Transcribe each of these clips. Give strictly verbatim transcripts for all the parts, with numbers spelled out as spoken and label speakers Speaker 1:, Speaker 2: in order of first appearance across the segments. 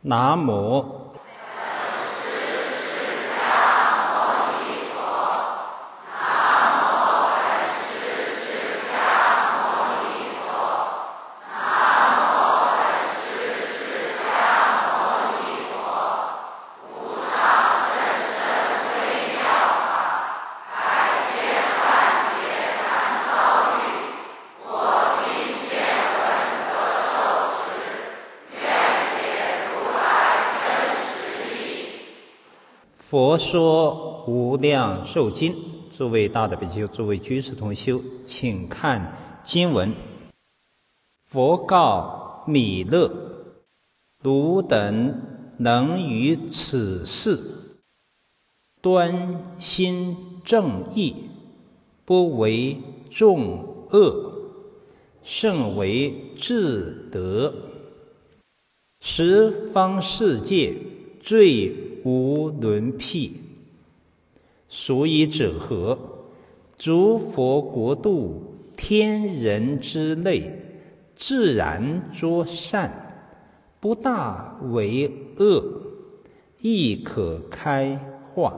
Speaker 1: 南无佛说无量寿经。诸位大德比丘，诸位居士同修，请看经文。佛告弥勒：汝等能于此事端心正义，不为众恶，甚为至德，十方世界最无伦辟。所以者何？诸佛国度天人之类，自然作善，不大为恶，亦可开化。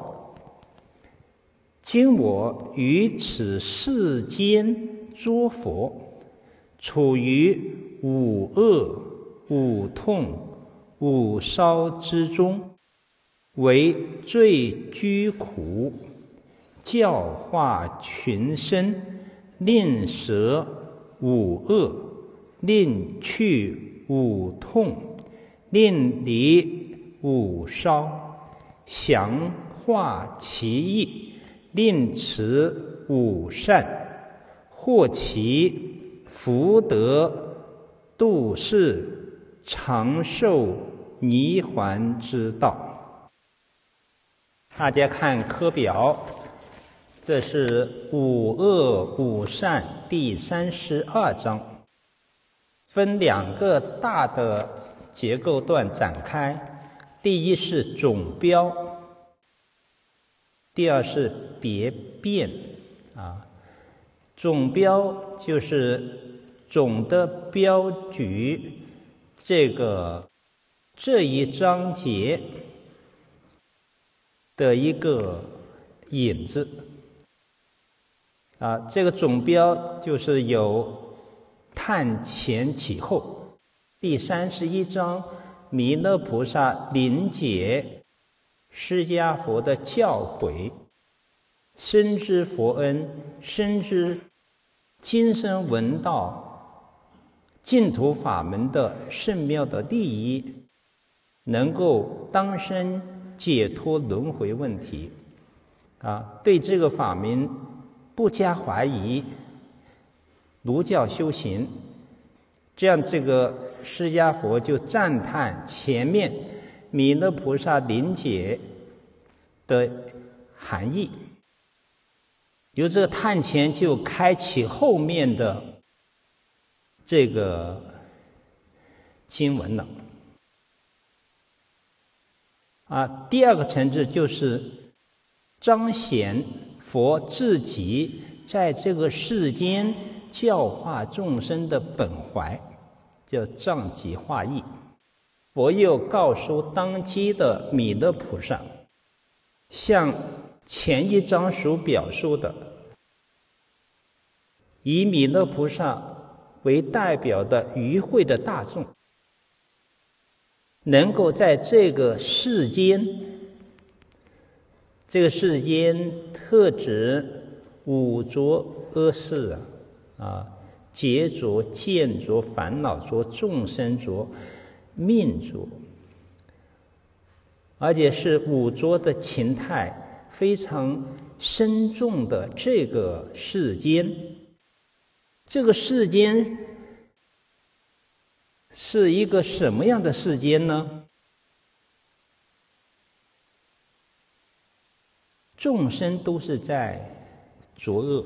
Speaker 1: 今我于此世间作佛，处于五恶、五痛、五烧之中，为最居苦，教化群生，令舍五恶，令去五痛，令离五烧，详化其意，令持五善，获其福德，度世长寿泥环之道。大家看课表，这是五恶五善第三十二章，分两个大的结构段展开。第一是总标，第二是别变啊。总标就是总的标局，这个这一章节的一个引子啊，这个总标就是有探前启后。第三十一章，弥勒菩萨临解释迦佛的教诲，深知佛恩，深知今生闻道净土法门的甚妙的利益，能够当生解脱轮回问题啊，对这个法门不加怀疑，儒教修行，这样这个释迦佛就赞叹前面弥勒菩萨临解的含义，由这个探前就开启后面的这个经文了。啊，第二个层次就是彰显佛自己在这个世间教化众生的本怀，叫藏即化义。佛又告诉当机的弥勒菩萨，像前一章所表述的，以弥勒菩萨为代表的与会的大众，能够在这个世间，这个世间特指五浊恶世啊，啊，劫浊、见浊、烦恼浊、众生浊、命浊，而且是五浊的情态非常深重的这个世间。这个世间是一个什么样的世间呢？众生都是在作恶，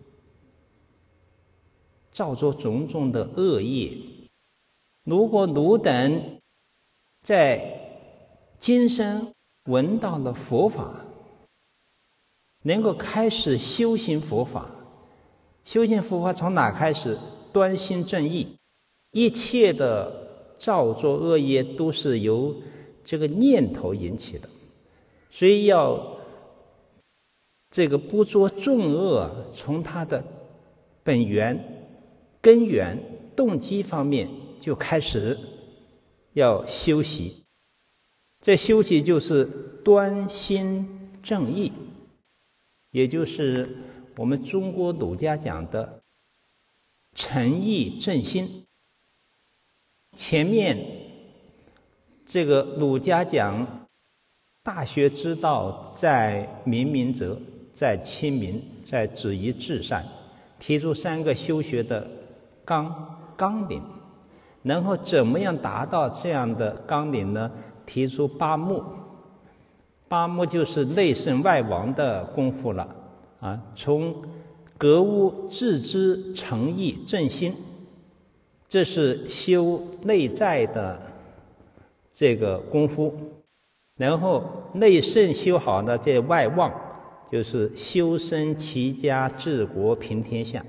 Speaker 1: 造作种种的恶业。如果汝等在今生闻到了佛法，能够开始修行佛法，修行佛法从哪开始？端心正义，一切的造作恶业都是由这个念头引起的，所以要这个不做重恶，从它的本源、根源、动机方面就开始要修习。这修习就是端心正意，也就是我们中国儒家讲的诚意正心。前面这个儒家讲大学之道在明明哲，在亲民，在止于至善，提出三个修学的纲纲领。然后怎么样达到这样的纲领呢？提出八目，八目就是内圣外王的功夫了啊！从格物致知、诚意正心，这是修内在的这个功夫。然后内圣修好了，这外望就是修身齐家治国平天下。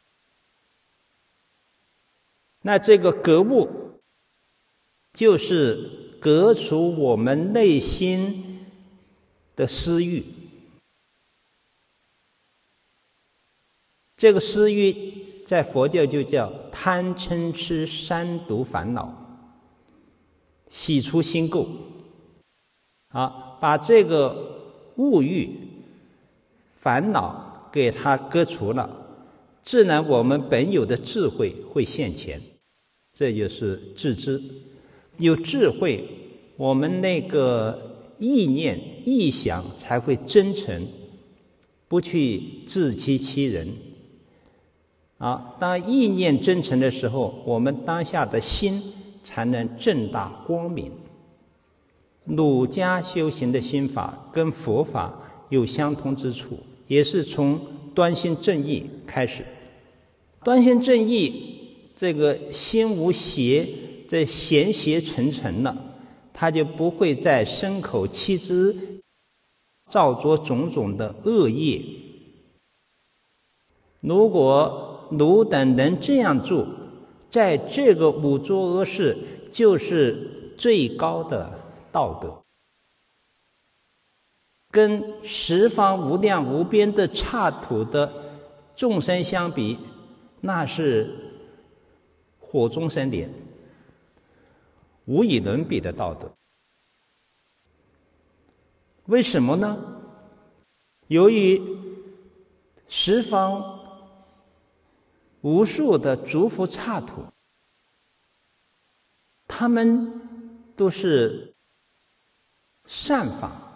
Speaker 1: 那这个格物就是革除我们内心的私欲，这个私欲在佛教就叫贪嗔痴三毒烦恼，洗除心垢。好，把这个物欲烦恼给它割除了，自然我们本有的智慧会现前，这就是自知。有智慧，我们那个意念意想才会真诚，不去自欺欺人。啊，当意念真诚的时候，我们当下的心才能正大光明。儒家修行的心法跟佛法有相通之处，也是从端心正义开始。端心正义，这个心无邪，这闲邪沉沉了，他就不会在身口七支造作种种的恶业。如果儒等能这样做，在这个五作恶事就是最高的道德，跟十方无量无边的刹土的众生相比，那是火中生莲，无以伦比的道德。为什么呢？由于十方无数的诸佛刹土，他们都是善法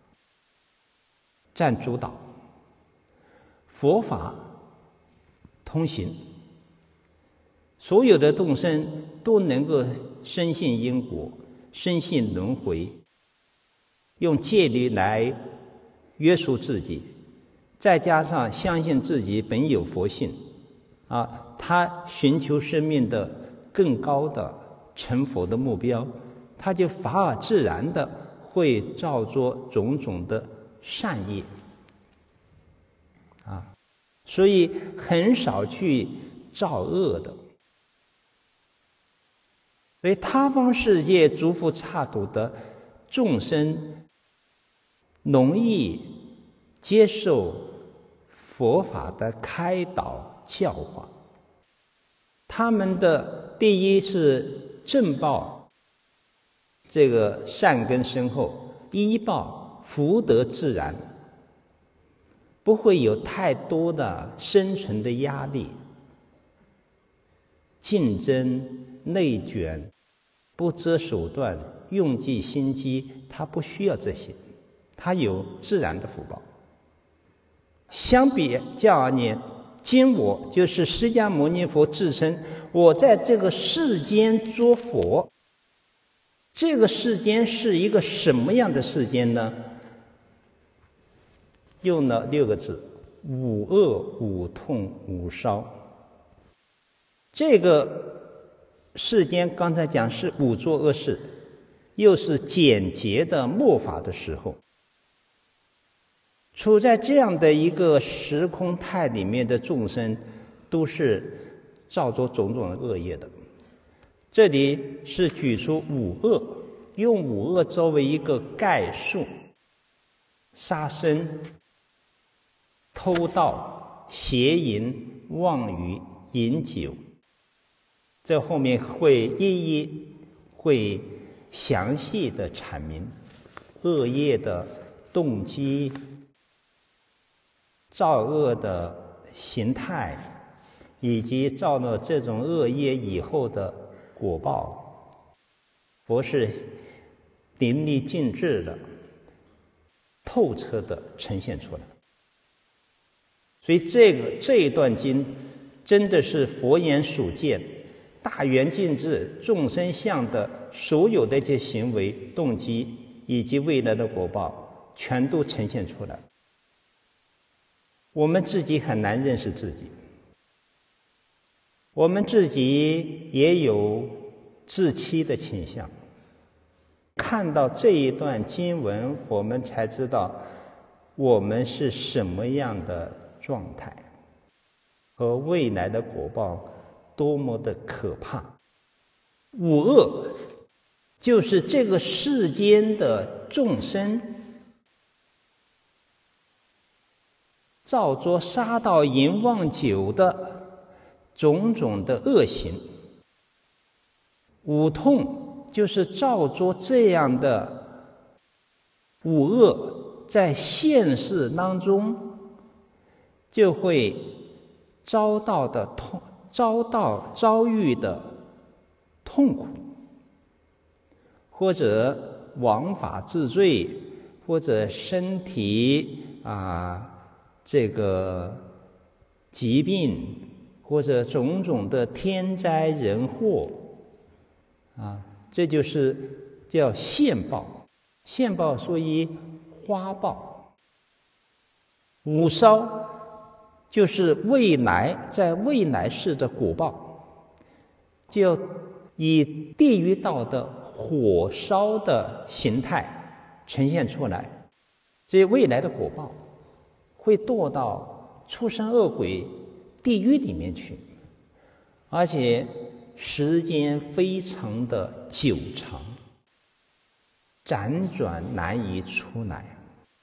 Speaker 1: 占主导，佛法通行，所有的众生都能够深信因果，深信轮回，用戒律来约束自己，再加上相信自己本有佛性啊，他寻求生命的更高的成佛的目标，他就法尔自然的会造作种种的善业啊，所以很少去造恶的。所以他方世界诸佛刹土的众生容易接受佛法的开导教化，他们的第一是正报，这个善根深厚，依报福德自然，不会有太多的生存的压力，竞争内卷，不择手段，用尽心机，他不需要这些，他有自然的福报。相比较而言，今我就是释迦牟尼佛自称，我在这个世间作佛。这个世间是一个什么样的世间呢？用了六个字：五恶、五痛、五烧。这个世间刚才讲是五作恶事，又是简洁的末法的时候，处在这样的一个时空态里面的众生，都是造作种种的恶业的。 这里是举出五恶，用五恶作为一个概述：杀生、偷盗、邪淫、妄语、饮酒。这后面会一一会详细的阐明恶业的动机、造恶的形态，以及造了这种恶业以后的果报，佛是淋漓尽致的、透彻的呈现出来。所以这个这一段经真的是佛言所见、大圆镜智、众生相的所有的这些行为、动机以及未来的果报，全都呈现出来。我们自己很难认识自己，我们自己也有自欺的倾向。看到这一段经文，我们才知道我们是什么样的状态，和未来的果报多么的可怕。五恶就是这个世间的众生造作杀盗淫妄酒的种种的恶行。五痛就是造作这样的五恶，在现世当中就会遭到的痛遭到遭遇的痛苦，或者枉法治罪，或者身体啊这个疾病，或者种种的天灾人祸啊，这就是叫现报。现报属于花报。五烧就是未来在未来世的果报，就以地狱道的火烧的形态呈现出来。所以未来的果报会堕到畜生恶鬼地狱里面去，而且时间非常的久长，辗转难以出来。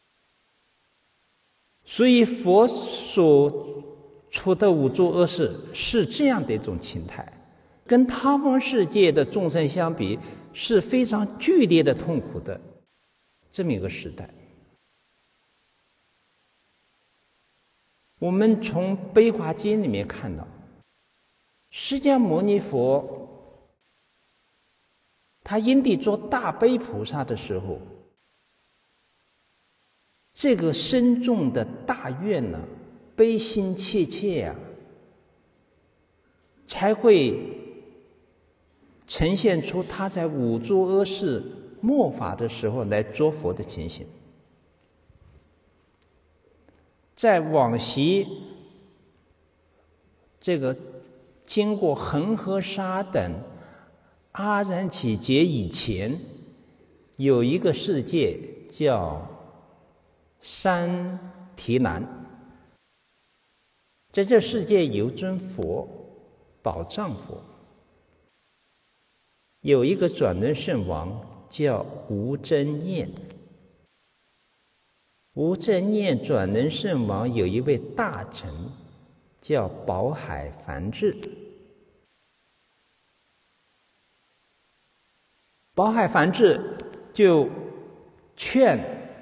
Speaker 1: 所以佛所出的五诸恶世是这样的一种情态，跟他方世界的众生相比是非常剧烈的痛苦的这么一个时代。我们从悲华经里面看到，释迦牟尼佛他因地做大悲菩萨的时候，这个深重的大愿呢、啊，悲心切切呀、啊，才会呈现出他在五诸恶世末法的时候来作佛的情形。在往昔这个经过恒河沙等阿染祇劫以前，有一个世界叫三提南。在这世界有尊佛宝藏佛，有一个转轮圣王叫无真念。无真念转轮圣王有一位大臣叫宝海梵志。宝海梵志就劝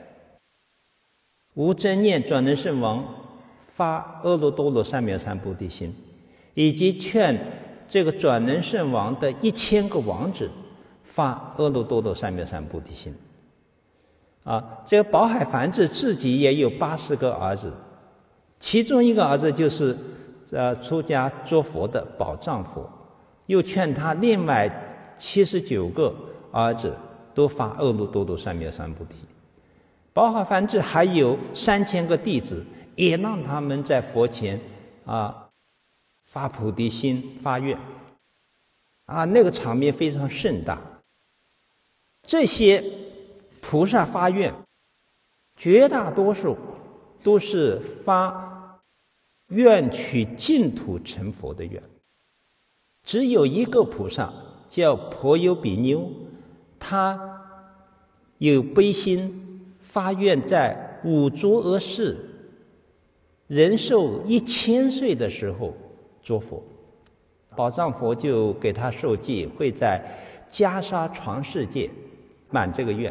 Speaker 1: 无真念转轮圣王发阿耨多罗三藐三菩提心，以及劝这个转轮圣王的一千个王子发阿耨多罗三藐三菩提心。啊，这个宝海梵志自己也有八十个儿子，其中一个儿子就是呃出家做佛的宝藏佛，又劝他另外七十九个儿子都发阿耨多罗三藐三菩提。宝海梵志还有三千个弟子，也让他们在佛前啊发菩提心发愿，啊那个场面非常盛大。这些菩萨发愿，绝大多数都是发愿取净土成佛的愿，只有一个菩萨叫婆尤比妞，他有悲心发愿，在五浊恶世人寿一千岁的时候作佛。宝藏佛就给他授记，会在袈裟床世界满这个愿。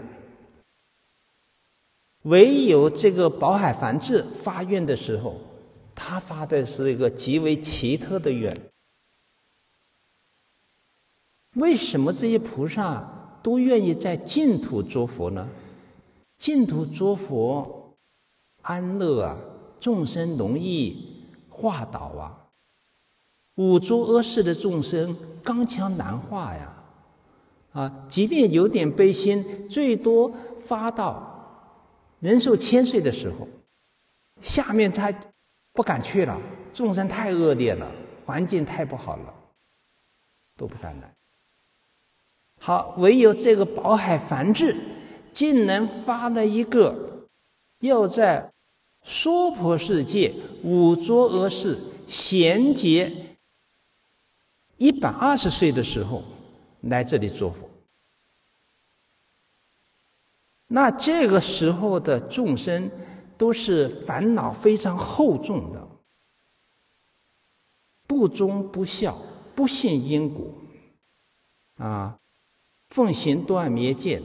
Speaker 1: 唯有这个宝海梵志发愿的时候，他发的是一个极为奇特的愿。为什么这些菩萨都愿意在净土作佛呢？净土作佛安乐啊，众生容易化导啊。五浊恶世的众生刚强难化呀，啊，即便有点悲心，最多发到人寿千岁的时候，下面才不敢去了，众生太恶劣了，环境太不好了，都不敢来。好，唯有这个宝海梵志竟能发了一个要在娑婆世界五浊恶世贤劫一百二十岁的时候来这里做佛。那这个时候的众生都是烦恼非常厚重的，不忠不孝，不信因果啊，奉行断灭见，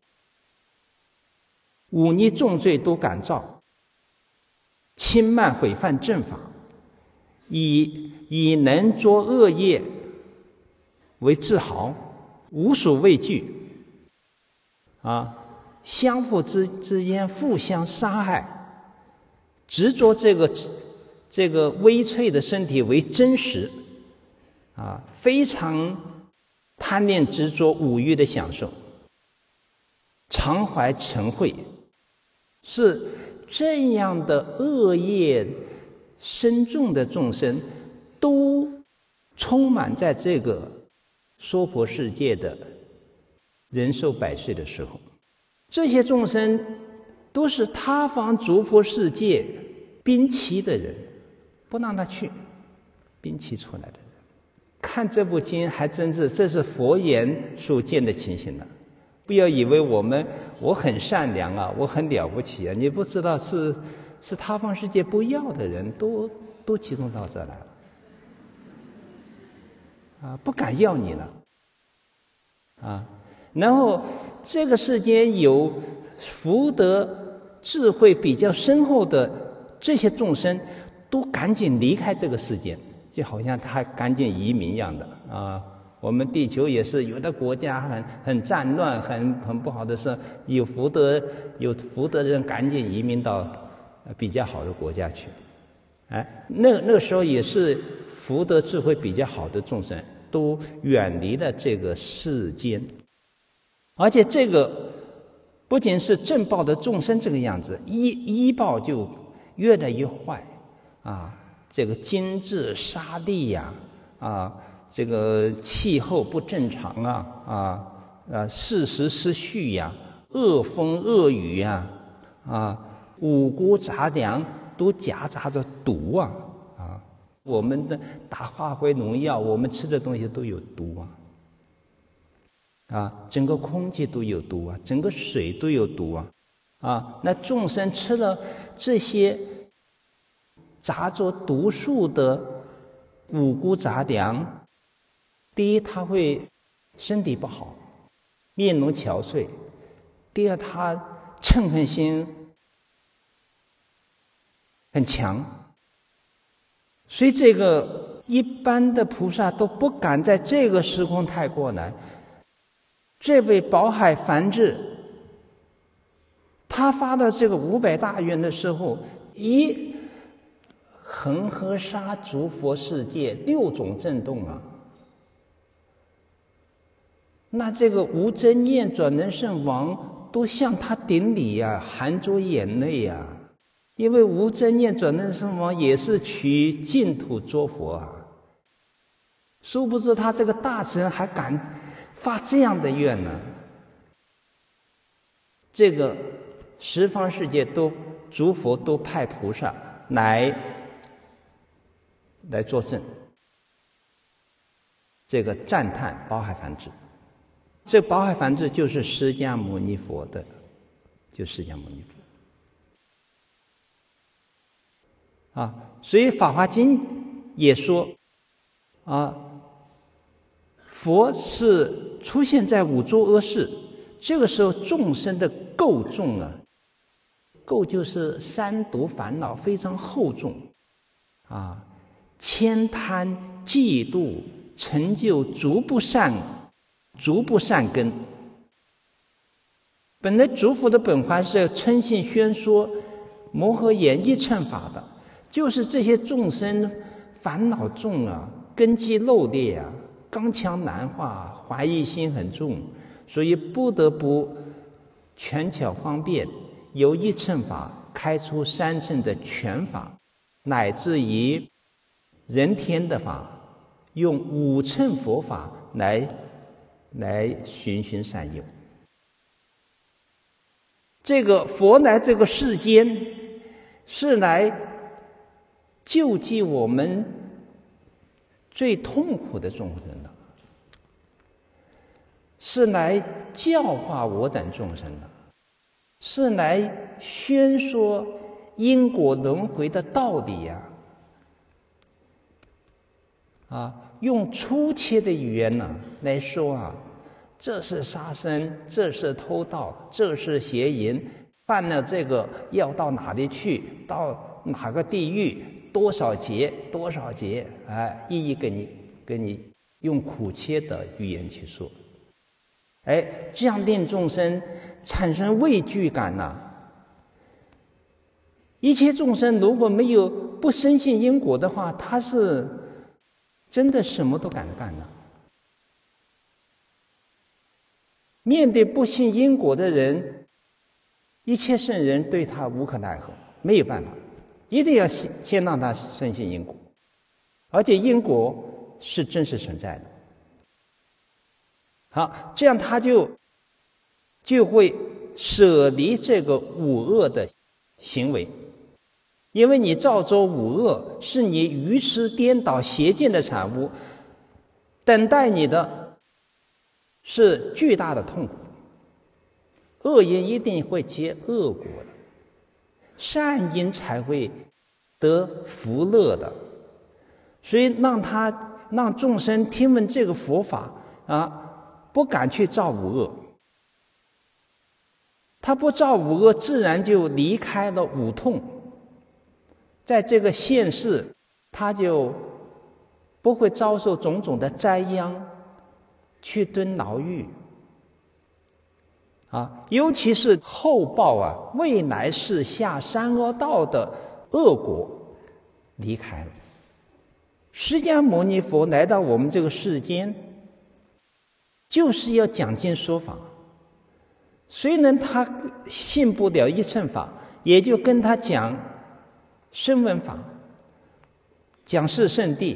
Speaker 1: 忤逆重罪都敢造，轻慢毁犯正法，以以能作恶业为自豪，无所畏惧啊，相互之之间互相杀害，执着这个这个微脆的身体为真实啊，非常贪恋执着五欲的享受，常怀嗔恚，是这样的恶业深重的众生，都充满在这个娑婆世界的人寿百岁的时候。这些众生都是他方诸佛世界兵棋的人，不让他去，兵棋出来的人。看这部经还真是，这是佛言所见的情形了。不要以为我们我很善良啊，我很了不起啊，你不知道是是他方世界不要的人都都集中到这来了啊，不敢要你了啊。然后这个世间有福德智慧比较深厚的这些众生，都赶紧离开这个世间，就好像他赶紧移民一样的啊。我们地球也是，有的国家很很战乱，很很不好的事，有福德有福德的人赶紧移民到比较好的国家去。哎，那那个时候也是福德智慧比较好的众生都远离了这个世间。而且这个不仅是正报的众生这个样子，医医报就越来越坏啊！这个经济沙地呀，啊，这个气候不正常啊，啊啊，事实失序呀，恶风恶雨呀，啊，五谷杂粮都夹杂着毒啊啊！我们的打化肥农药，我们吃的东西都有毒啊。啊，整个空气都有毒啊，整个水都有毒啊，啊，那众生吃了这些杂着毒素的五谷杂粮，第一他会身体不好，面容憔悴；第二他嗔恨心很强，所以这个一般的菩萨都不敢在这个时空太过来。这位宝海梵志，他发的这个五百大愿的时候，一恒河沙诸佛世界六种震动啊，那这个无真念转轮圣王都向他顶礼呀、啊，含着眼泪呀、啊，因为无真念转轮圣王也是取净土作佛啊，殊不知他这个大臣还敢发这样的愿呢？这个十方世界都诸佛都派菩萨来来作证， 这个赞叹宝海梵志。这宝海梵志就是释迦牟尼佛的，就释迦牟尼佛啊。所以《法华经》也说啊，佛是出现在五浊恶世，这个时候众生的垢重啊，垢就是三毒烦恼非常厚重啊，悭贪、嫉妒、成就逐不善、逐不善根。本来诸佛的本怀是称信宣说摩诃演义乘法的，就是这些众生烦恼重啊，根基漏劣啊，刚强难化，怀疑心很重，所以不得不权巧方便，由一乘法开出三乘的权法，乃至于人天的法，用五乘佛法来来循循善诱。这个佛来这个世间，是来救济我们最痛苦的众生的，是来教化我等众生的，是来宣说因果轮回的道理呀！啊，用粗切的语言呢、啊、来说啊，这是杀生，这是偷盗，这是邪淫，犯了这个要到哪里去，到哪个地狱，多少劫，多少劫，哎，一一给你给你用苦切的语言去说，哎，这样令众生产生畏惧感呐、啊。一切众生如果没有不深信因果的话，他是真的什么都敢干的。面对不信因果的人，一切圣人对他无可奈何，没有办法，一定要先先让他深信因果，而且因果是真实存在的。好，这样他就就会舍离这个五恶的行为，因为你造作五恶是你愚痴颠倒邪见的产物，等待你的是巨大的痛苦，恶因一定会结恶果的，善因才会得福乐的。所以让他让众生听闻这个佛法啊，不敢去造五恶，他不造五恶，自然就离开了五痛，在这个现世他就不会遭受种种的灾殃，去蹲牢狱啊，尤其是后报啊，未来世下三恶道的恶果离开了。释迦牟尼佛来到我们这个世间，就是要讲经说法。虽然他信不了一乘法，也就跟他讲声闻法，讲四圣谛，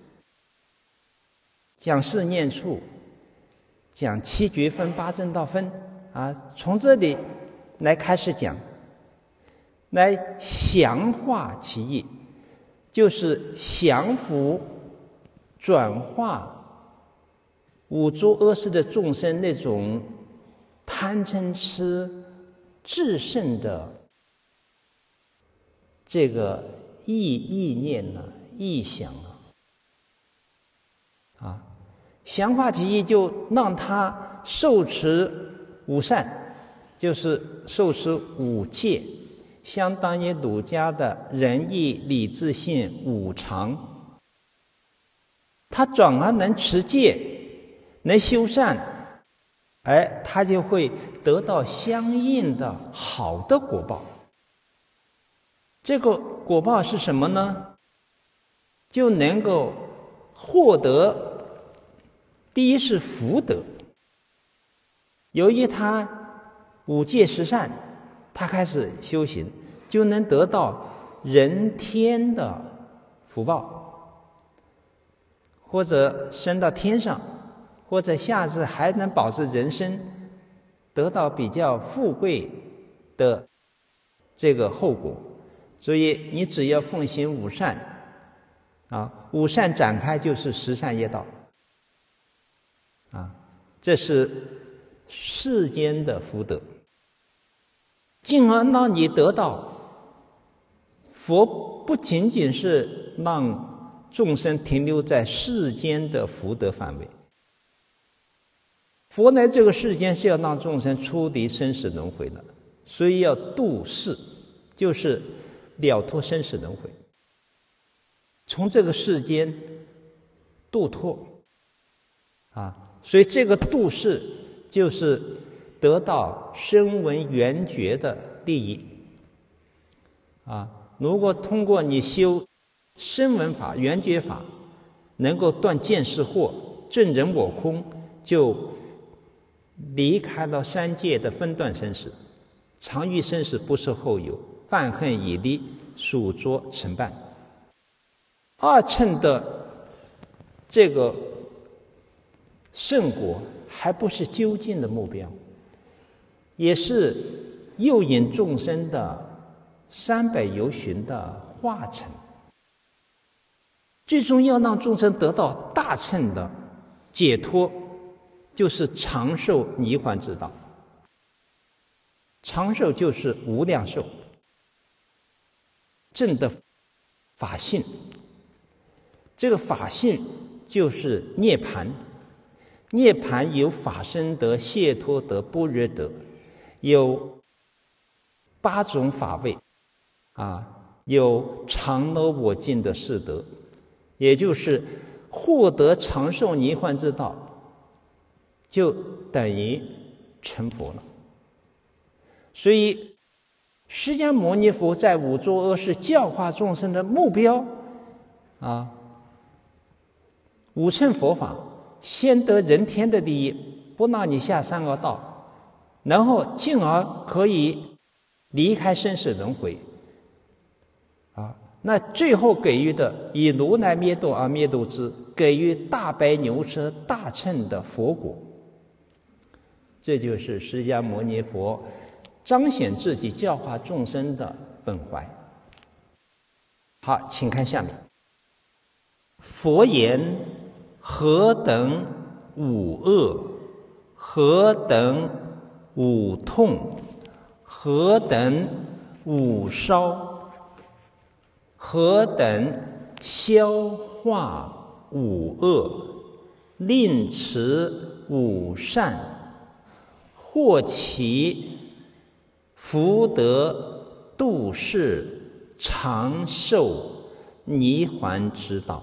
Speaker 1: 讲四念处，讲七觉分、八正道分啊，从这里来开始讲，来详化其意，就是降伏、转化五浊恶世的众生那种贪嗔痴炽盛的这个意意念呢、啊、意想啊，啊，降化其意就让他受持五善，就是受持五戒，相当于儒家的仁义礼智信五常。他转而能持戒，能修善，哎，他就会得到相应的好的果报。这个果报是什么呢？就能够获得，第一是福德。由于他五戒十善，他开始修行，就能得到人天的福报，或者升到天上，或者下至还能保持人身，得到比较富贵的这个后果。所以你只要奉行五善啊，五善展开就是十善业道啊，这是世间的福德，进而让你得到。佛不仅仅是让众生停留在世间的福德范围，佛来这个世间是要让众生出离生死轮回的，所以要度世，就是了脱生死轮回，从这个世间度脱啊，所以这个度世就是得到声闻缘觉的利益啊。如果通过你修声闻法、缘觉法，能够断见思惑、证人我空，就离开了三界的分段生死，常遇生死不受后有，半恨已离，属浊成伴。二乘的这个圣果还不是究竟的目标，也是诱引众生的三百由旬的化成，最终要让众生得到大乘的解脱，就是长寿涅槃之道。长寿就是无量寿，证的法性，这个法性就是涅槃。涅槃有法身德、解脱德、般若德，有八种法位啊，有常乐我净的四德，也就是获得长寿涅槃之道，就等于成佛了。所以释迦牟尼佛在五浊恶世教化众生的目标啊，五乘佛法先得人天的利益，不让你下三恶道，然后进而可以离开生死轮回啊。那最后给予的以如来灭度而灭度之，给予大白牛车大乘的佛果。这就是释迦牟尼佛彰显自己教化众生的本怀。好，请看下面。佛言：何等五恶？何等五痛？何等五烧？何等消化五恶？令持五善？获其福德度世长寿涅槃之道。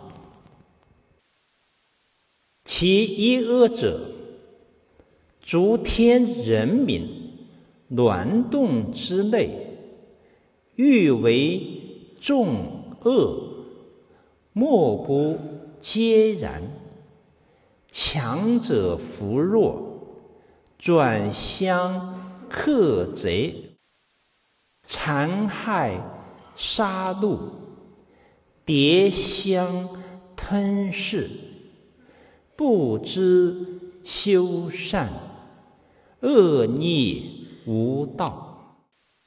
Speaker 1: 其一恶者，诸天人民乱动之类，欲为众恶，莫不皆然。强者扶弱，转相克贼，残害杀戮，迭相吞噬，不知修善，恶逆无道。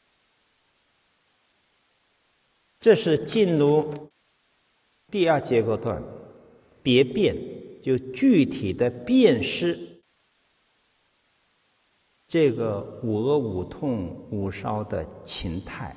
Speaker 1: 这是进入第二结构段，别辨，就具体的辨识这个五恶五痛五烧的情态。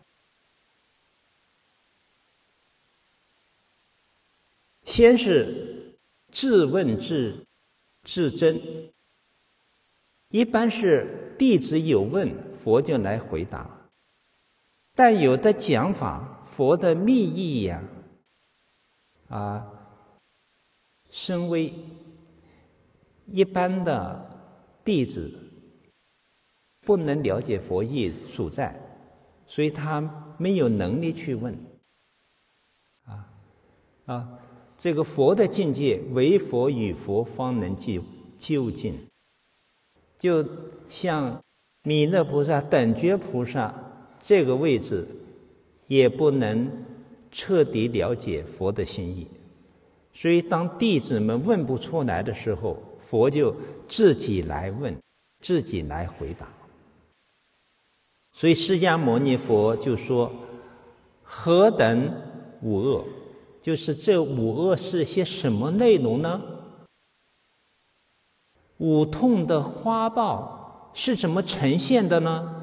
Speaker 1: 先是自问自自真，一般是弟子有问，佛就来回答。但有的讲法，佛的密意呀、啊，啊，深微，一般的弟子不能了解佛意所在，所以他没有能力去问。啊啊，这个佛的境界，唯佛与佛方能究究竟。就像弥勒菩萨、等觉菩萨这个位置，也不能彻底了解佛的心意。所以当弟子们问不出来的时候，佛就自己来问，自己来回答。所以释迦牟尼佛就说：何等五恶？就是这五恶是些什么内容呢？ 五痛的花报是怎么呈现的呢？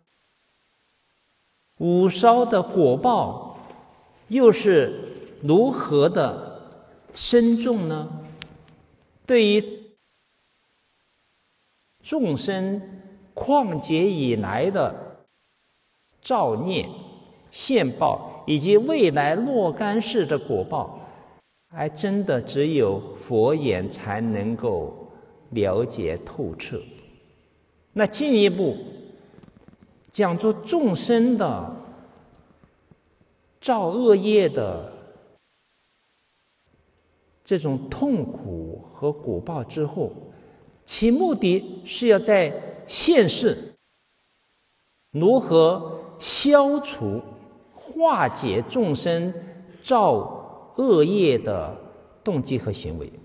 Speaker 1: 五烧的果报又是如何的深重呢？对于众生旷劫以来的造孽现报，以及未来若干世的果报，还真的只有佛眼才能够了解透彻。那进一步讲出众生的造恶业的这种痛苦和果报之后，其目的是要在现世如何消除化解众生造恶业的动机和行为，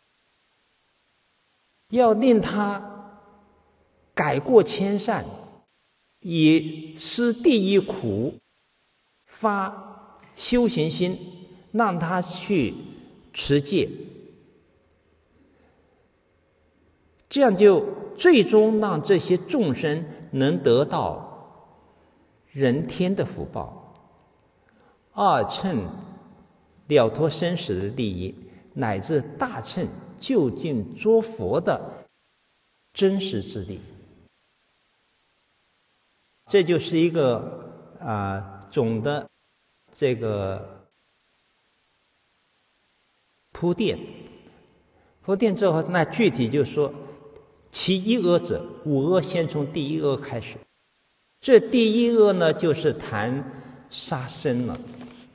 Speaker 1: 要令他改过迁善，以施第一苦，发修行心，让他去持戒，这样就最终让这些众生能得到人天的福报，二乘了脱生死的利益，乃至大乘就近作佛的真实之力。这就是一个啊、呃、总的这个铺垫。铺垫之后，那具体就说其一恶者，五恶先从第一恶开始。这第一恶呢，就是谈杀生了。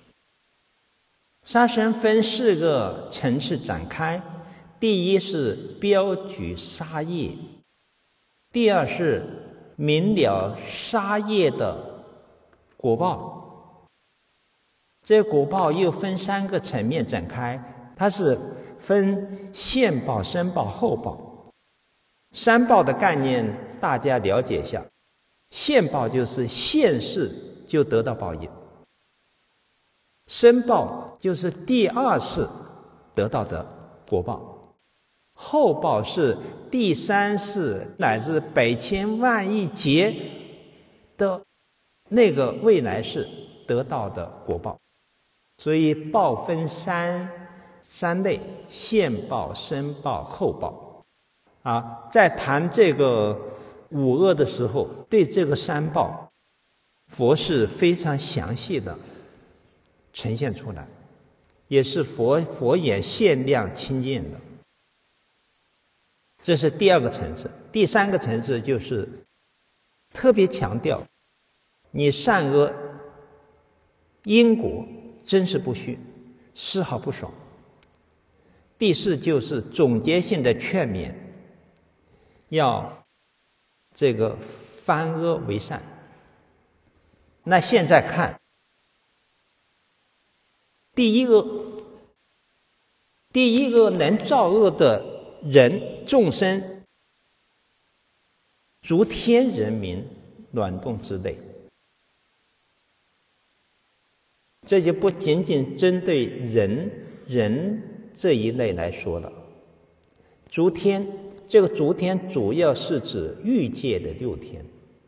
Speaker 1: 杀生分四个层次展开，第一是标举杀业，第二是明了杀业的果报，这果报又分三个层面展开，它是分现报、身报、后报。三报的概念大家了解一下，现报就是现世就得到报应，身报就是第二世得到的果报，后报是第三世乃至百千万亿劫的那个未来世得到的果报。所以报分三三类：现报、身报、后报。啊，在谈这个五恶的时候，对这个三报，佛是非常详细的呈现出来，也是佛佛眼限量亲见的。这是第二个层次。第三个层次就是特别强调你善恶因果真实不虚，丝毫不爽。第四就是总结性的劝勉，要这个翻恶为善。那现在看第一恶，第一个能造恶的人众生，诸天人民卵动之类。这就不仅仅针对人人这一类来说了。诸天，这个诸天主要是指欲界的六天，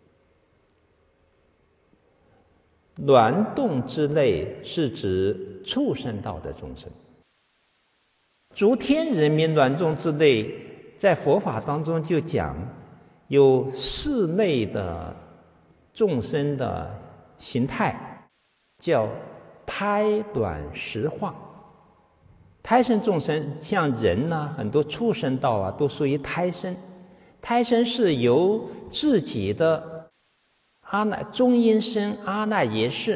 Speaker 1: 卵动之类是指畜生道的众生。诸天人民卵动之类，在佛法当中就讲有四类的众生的形态，叫胎卵实化。胎生众生像人呢、啊，很多畜生道啊，都属于胎生。胎生是由自己的阿赖中阴身阿赖耶识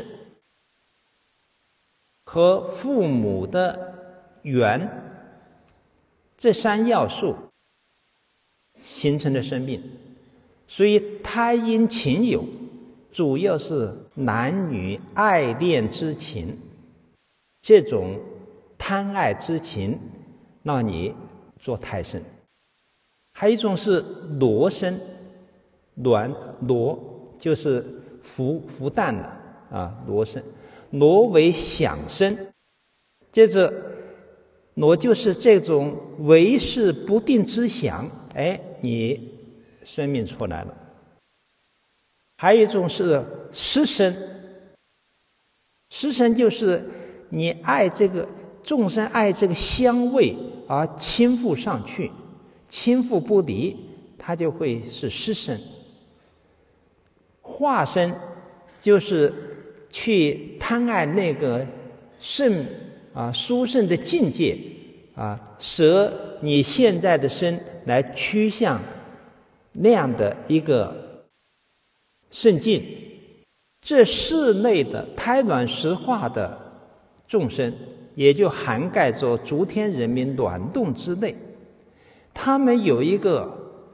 Speaker 1: 和父母的缘这三要素形成的生命。所以胎阴情有主要是男女爱恋之情，这种贪爱之情让你做胎生。还有一种是螺生，卵螺就是孵孵蛋的啊，螺生。螺为想生，接着螺就是这种为是不定之想， 哎，你生命出来了。还有一种是师生，师生就是你爱这个众生，爱这个香味而亲附上去，亲附不离，它就会是师生。化身就是去贪爱那个圣啊殊胜的境界啊，舍你现在的身来趋向那样的一个圣境。这室内的胎卵石化的众生，也就涵盖着诸天人民卵动之内，他们有一个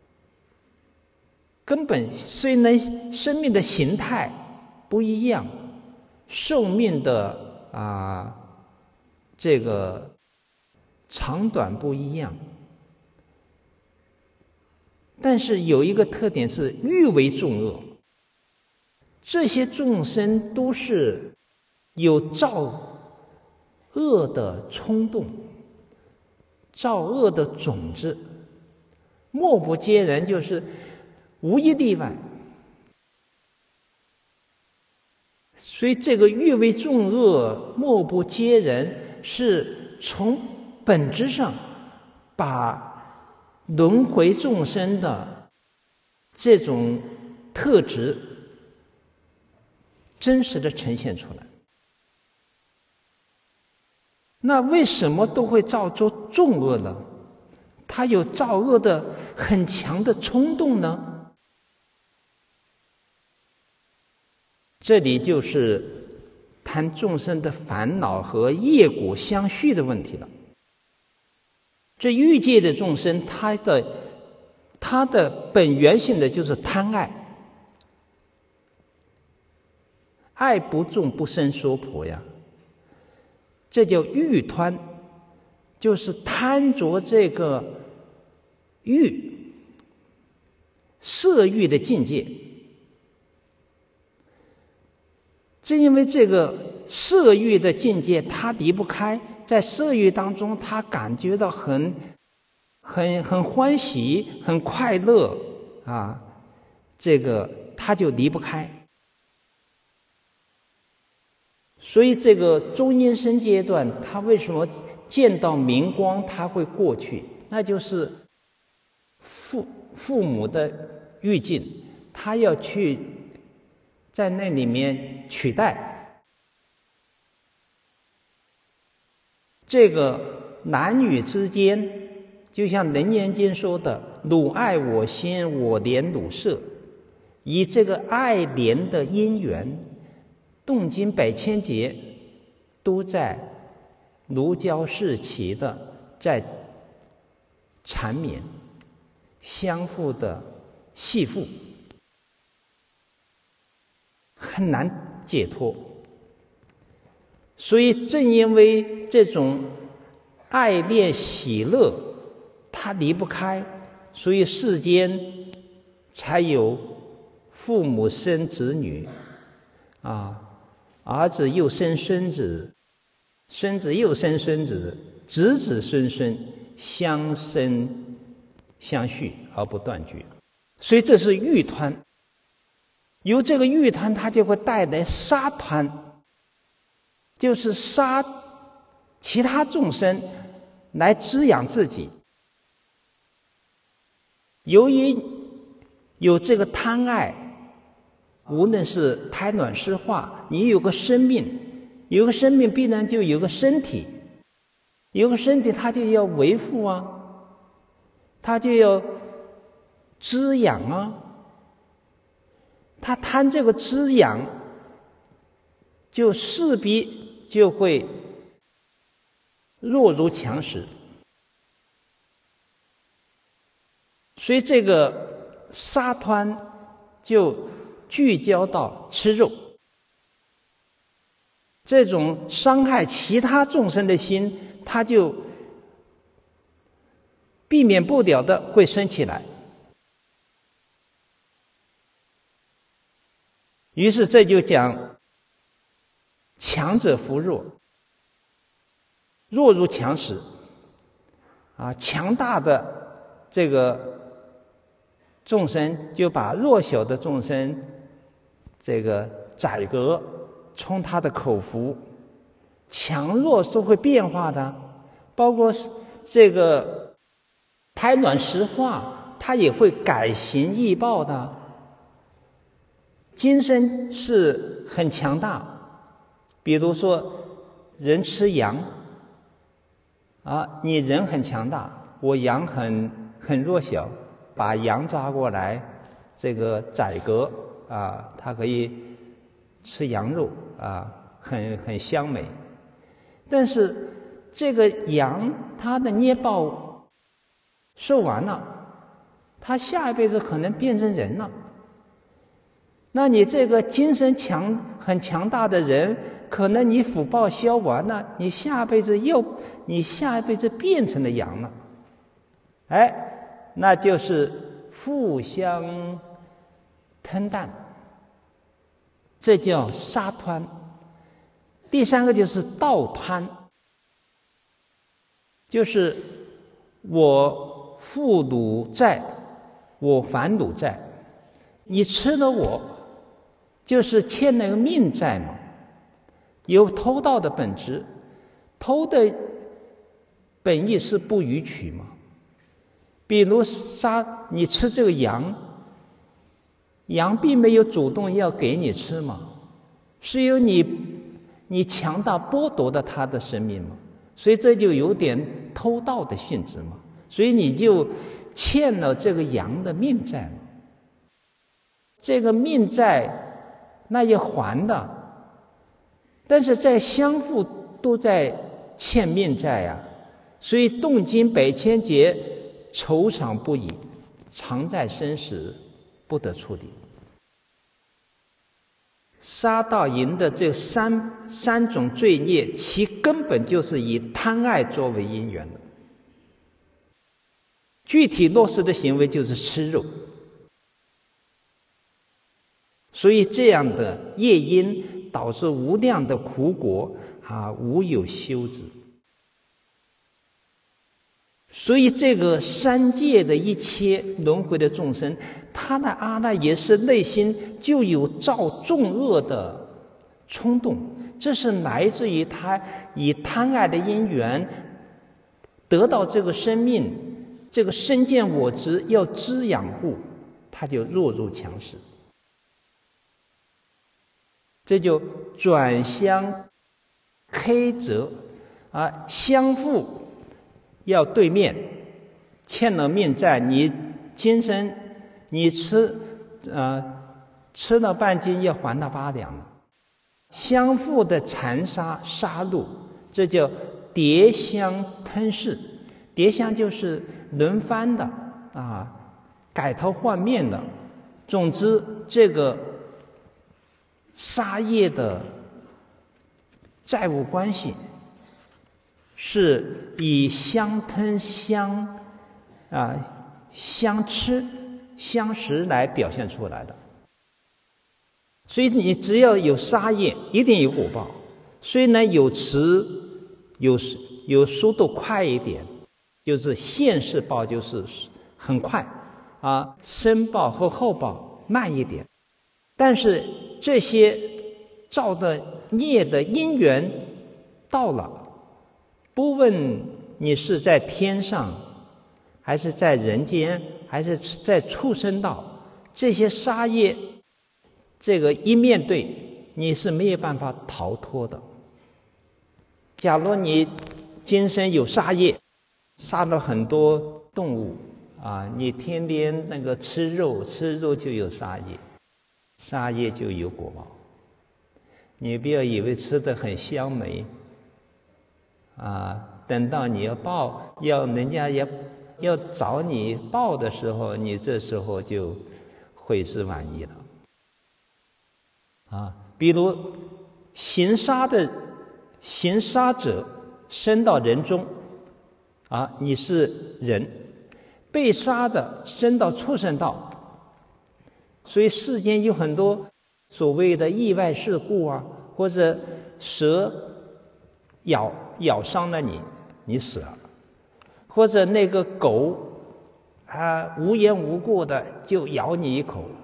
Speaker 1: 根本，虽然生命的形态不一样，寿命的啊这个长短不一样，但是有一个特点是欲为众恶。这些众生都是有造恶的冲动，造恶的种子，莫不皆然，就是无一例外。所以这个欲为众恶，莫不皆然，是从本质上把轮回众生的这种特质真实的呈现出来。那为什么都会造作众恶呢？他有造恶的很强的冲动呢？这里就是谈众生的烦恼和业果相续的问题了。这欲界的众生，他的他的本源性的就是贪爱。爱不重不生娑婆呀，这叫欲贪，就是贪着这个欲色欲的境界。正因为这个色欲的境界他离不开，在色欲当中他感觉到很很很欢喜很快乐啊，这个他就离不开。所以这个中阴身阶段，他为什么见到明光他会过去？那就是父父母的欲境，他要去在那里面取代。这个男女之间，就像《楞严经》说的“汝爱我心，我怜汝色”，以这个爱怜的因缘，动经百千劫都在如胶似漆的在缠绵，相互的系缚，很难解脱。所以正因为这种爱恋喜乐它离不开，所以世间才有父母生子女啊，儿子又生孙子，孙子又生孙子，子子孙孙相生相续而不断绝。所以这是欲贪，由这个欲贪它就会带来杀贪，就是杀其他众生来滋养自己。由于有这个贪爱，无论是胎卵湿化，你有个生命，有个生命必然就有个身体，有个身体它就要维护啊，它就要滋养啊。他贪这个滋养，就势必就会弱如强食。所以这个杀贪就聚焦到吃肉，这种伤害其他众生的心，他就避免不了的会生起来。于是这就讲强者扶弱，弱如强食啊，强大的这个众生就把弱小的众生这个宰割，充他的口腹。强弱是会变化的，包括这个胎卵石化，它也会改形易爆的。今生是很强大，比如说人吃羊啊，你人很强大，我羊很很弱小，把羊抓过来，这个宰割啊，它可以吃羊肉啊，很很香美。但是这个羊它的业报受完了，它下一辈子可能变成人了。那你这个精神强很强大的人，可能你福报消完了，你下辈子又你下一辈子变成了羊了，哎，那就是互相吞啖，这叫杀湍。第三个就是倒湍，就是我负汝债，我还汝债，你吃了我，就是欠那个命债嘛。有偷盗的本质，偷的本意是不予取嘛。比如杀你吃这个羊，羊并没有主动要给你吃嘛，是由你你强大剥夺了他的生命嘛，所以这就有点偷盗的性质嘛，所以你就欠了这个羊的命债嘛。这个命债那也还的，但是在相互都在欠命债呀、啊，所以动经百千劫，愁肠不已，常在生死不得处理。杀盗淫的这三三种罪孽，其根本就是以贪爱作为因缘的。具体落实的行为就是吃肉，所以这样的业因导致无量的苦果啊，无有休止。所以这个三界的一切轮回的众生，他的阿赖耶识内心就有造众恶的冲动，这是来自于他以贪爱的因缘得到这个生命，这个身见我执要滋养故，他就弱肉强食，这就转相 K 折啊，相互要对面，欠了命债，你今生你吃呃吃了半斤要还他八两了，相互的残杀杀戮，这叫叠相吞噬。叠相就是轮番的啊，改头换面的。总之，这个杀业的债务关系是以相吞相啊相吃相食来表现出来的。所以你只要有杀业，一定有果报。虽然有迟有有速度快一点，就是现世报就是很快啊，生报和后报慢一点，但是这些造的孽的因缘到了，不问你是在天上还是在人间还是在畜生道，这些杀业这个一面对你是没有办法逃脱的。假如你今生有杀业，杀了很多动物啊，你天天那个吃肉，吃肉就有杀业，杀业就有果报。你不要以为吃得很香美啊，等到你要报，要人家要要找你报的时候，你这时候就悔之晚矣了啊。比如行杀的行杀者生到人中啊，你是人；被杀的生到畜生道。所以世间有很多所谓的意外事故啊，或者蛇咬咬伤了你，你死了；或者那个狗啊，无缘无故的就咬你一口，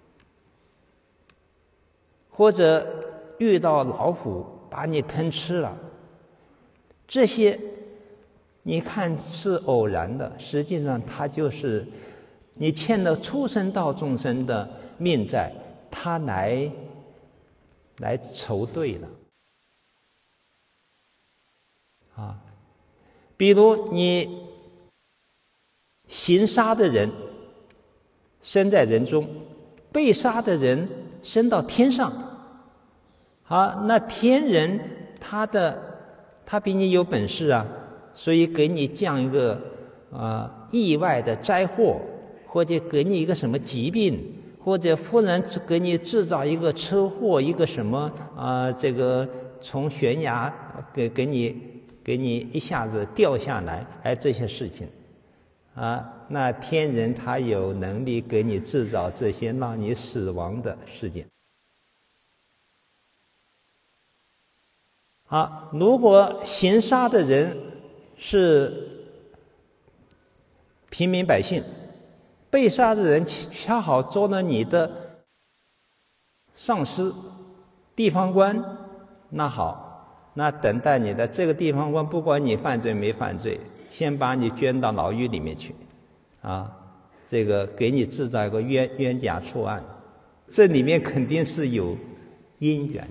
Speaker 1: 或者遇到老虎把你吞吃了，这些你看是偶然的，实际上它就是你欠了畜生道众生的命债，他来来酬对了啊。比如你行杀的人生在人中，被杀的人升到天上啊，那天人他的他比你有本事啊，所以给你降一个啊、呃、意外的灾祸，或者给你一个什么疾病，或者忽然给你制造一个车祸，一个什么啊、呃、这个从悬崖给给你给你一下子掉下来，哎，这些事情啊，那天人他有能力给你制造这些让你死亡的事件。啊，如果行杀的人是平民百姓，被杀的人恰好做了你的上司、地方官，那好，那等待你的这个地方官，不管你犯罪没犯罪，先把你捐到牢狱里面去，啊，这个给你制造一个冤冤假错案，这里面肯定是有因缘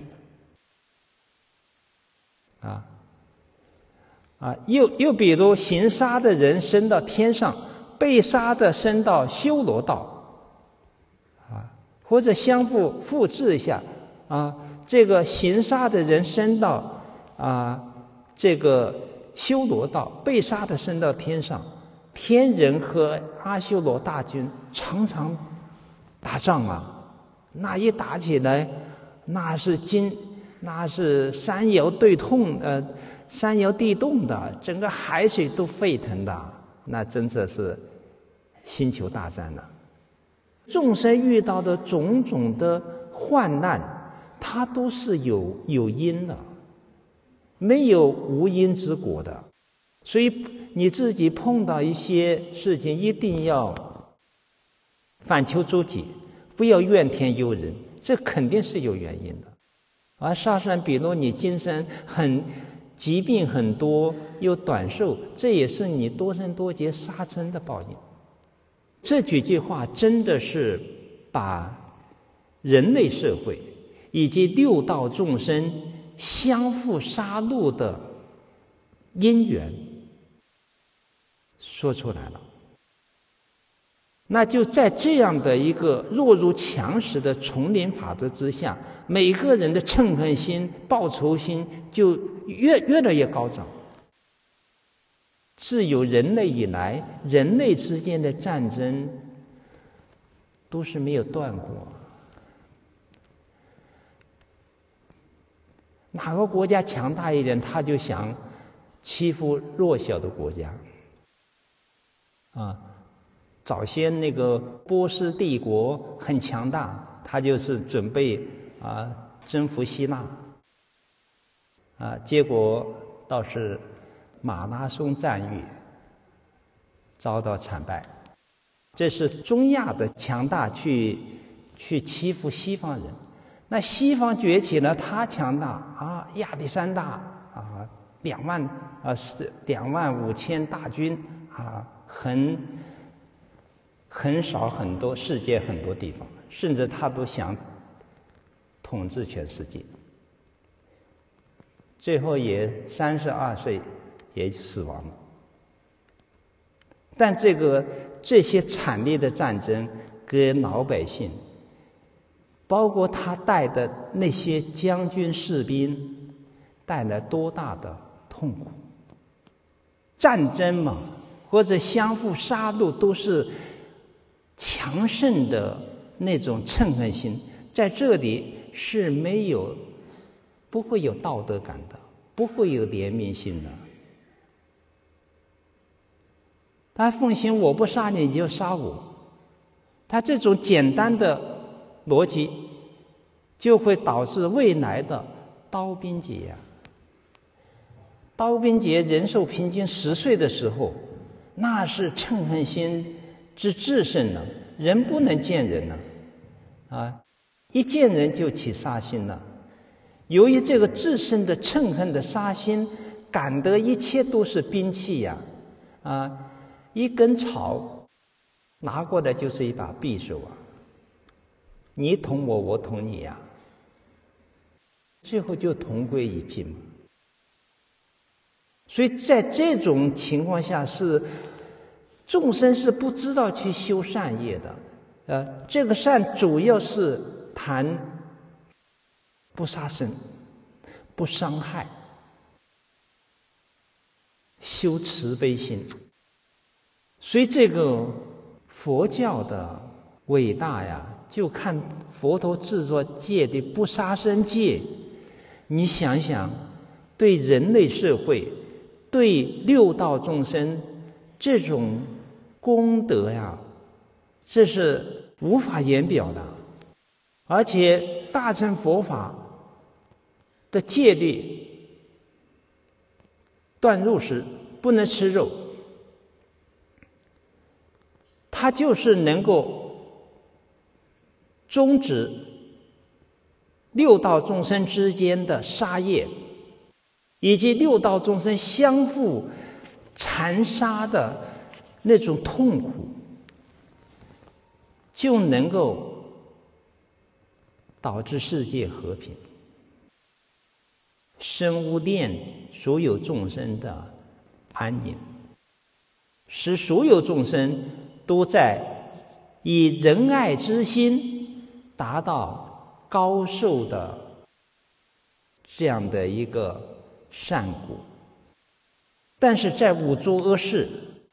Speaker 1: 的，啊啊，又又比如行杀的人升到天上，被杀的升到修罗道，啊，或者相互复制一下，啊，这个行杀的人升到啊这个修罗道，被杀的升到天上，天人和阿修罗大军常常打仗啊，那一打起来，那是惊，那是山摇对痛，呃，山摇地动的，整个海水都沸腾的，那真的是星球大战了。众生遇到的种种的患难，它都是有有因的，没有无因之果的。所以你自己碰到一些事情，一定要反求诸己，不要怨天尤人，这肯定是有原因的。而杀生，比如你今生很疾病很多又短寿，这也是你多生多劫杀生的报应。这几句话真的是把人类社会以及六道众生相互杀戮的因缘说出来了。那就在这样的一个弱肉强食的丛林法则之下，每个人的嗔恨心、报仇心就越越来越高涨。自有人类以来，人类之间的战争都是没有断过。哪个国家强大一点，他就想欺负弱小的国家。啊，早先那个波斯帝国很强大，他就是准备啊征服希腊。啊，结果倒是马拉松战役遭到惨败。这是中亚的强大去去欺负西方人。那西方崛起了，他强大啊，亚历山大啊，两万啊是两万五千大军啊，横横扫很多世界很多地方，甚至他都想统治全世界。最后也三十二岁也死亡了。但这个这些惨烈的战争给老百姓，包括他带的那些将军士兵，带来多大的痛苦。战争嘛，或者相互杀戮，都是强盛的那种嗔恨心，在这里是没有不会有道德感的，不会有怜悯心的。他奉行我不杀你，你就杀我，他这种简单的逻辑就会导致未来的刀兵劫呀、啊。刀兵劫人寿平均十岁的时候，那是嗔恨心之至甚呢？人不能见人呢，啊，一见人就起杀心了。由于这个至甚的嗔恨的杀心，感得一切都是兵器呀，啊，一根草拿过来就是一把匕首啊，你捅我，我捅你呀，最后就同归于尽嘛。所以在这种情况下，是众生是不知道去修善业的。呃，这个善主要是谈不杀生、不伤害，修慈悲心。所以这个佛教的伟大呀，就看佛陀制作戒的不杀生戒。你想想，对人类社会、对六道众生这种功德呀，这是无法言表的。而且大乘佛法的戒律，断肉食，不能吃肉，它就是能够终止六道众生之间的杀业，以及六道众生相互残杀的那种痛苦，就能够导致世界和平，生无念所有众生的安宁，使所有众生都在以仁爱之心达到高寿的这样的一个善果。但是在五浊恶世，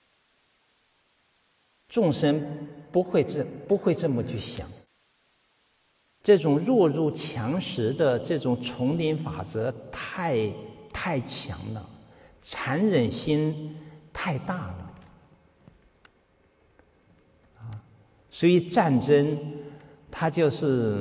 Speaker 1: 众生不会这不会这么去想。这种弱肉强食的这种丛林法则太太强了，残忍心太大了啊！所以战争它就是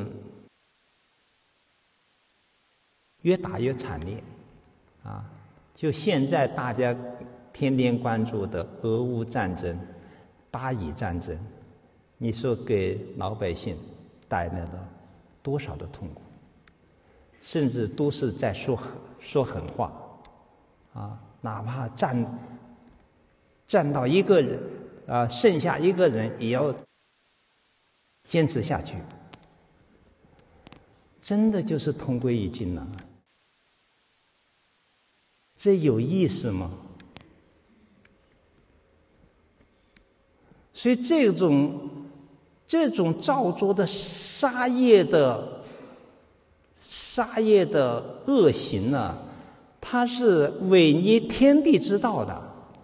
Speaker 1: 越打越惨烈啊！就现在大家天天关注的俄乌战争、巴以战争，你说给老百姓带来了多少的痛苦，甚至都是在说说狠话啊！哪怕战战到一个人啊，剩下一个人也要坚持下去，真的就是同归于尽了。这有意思吗？所以这种这种造作的杀业的杀业的恶行呢，它是违逆天地之道的。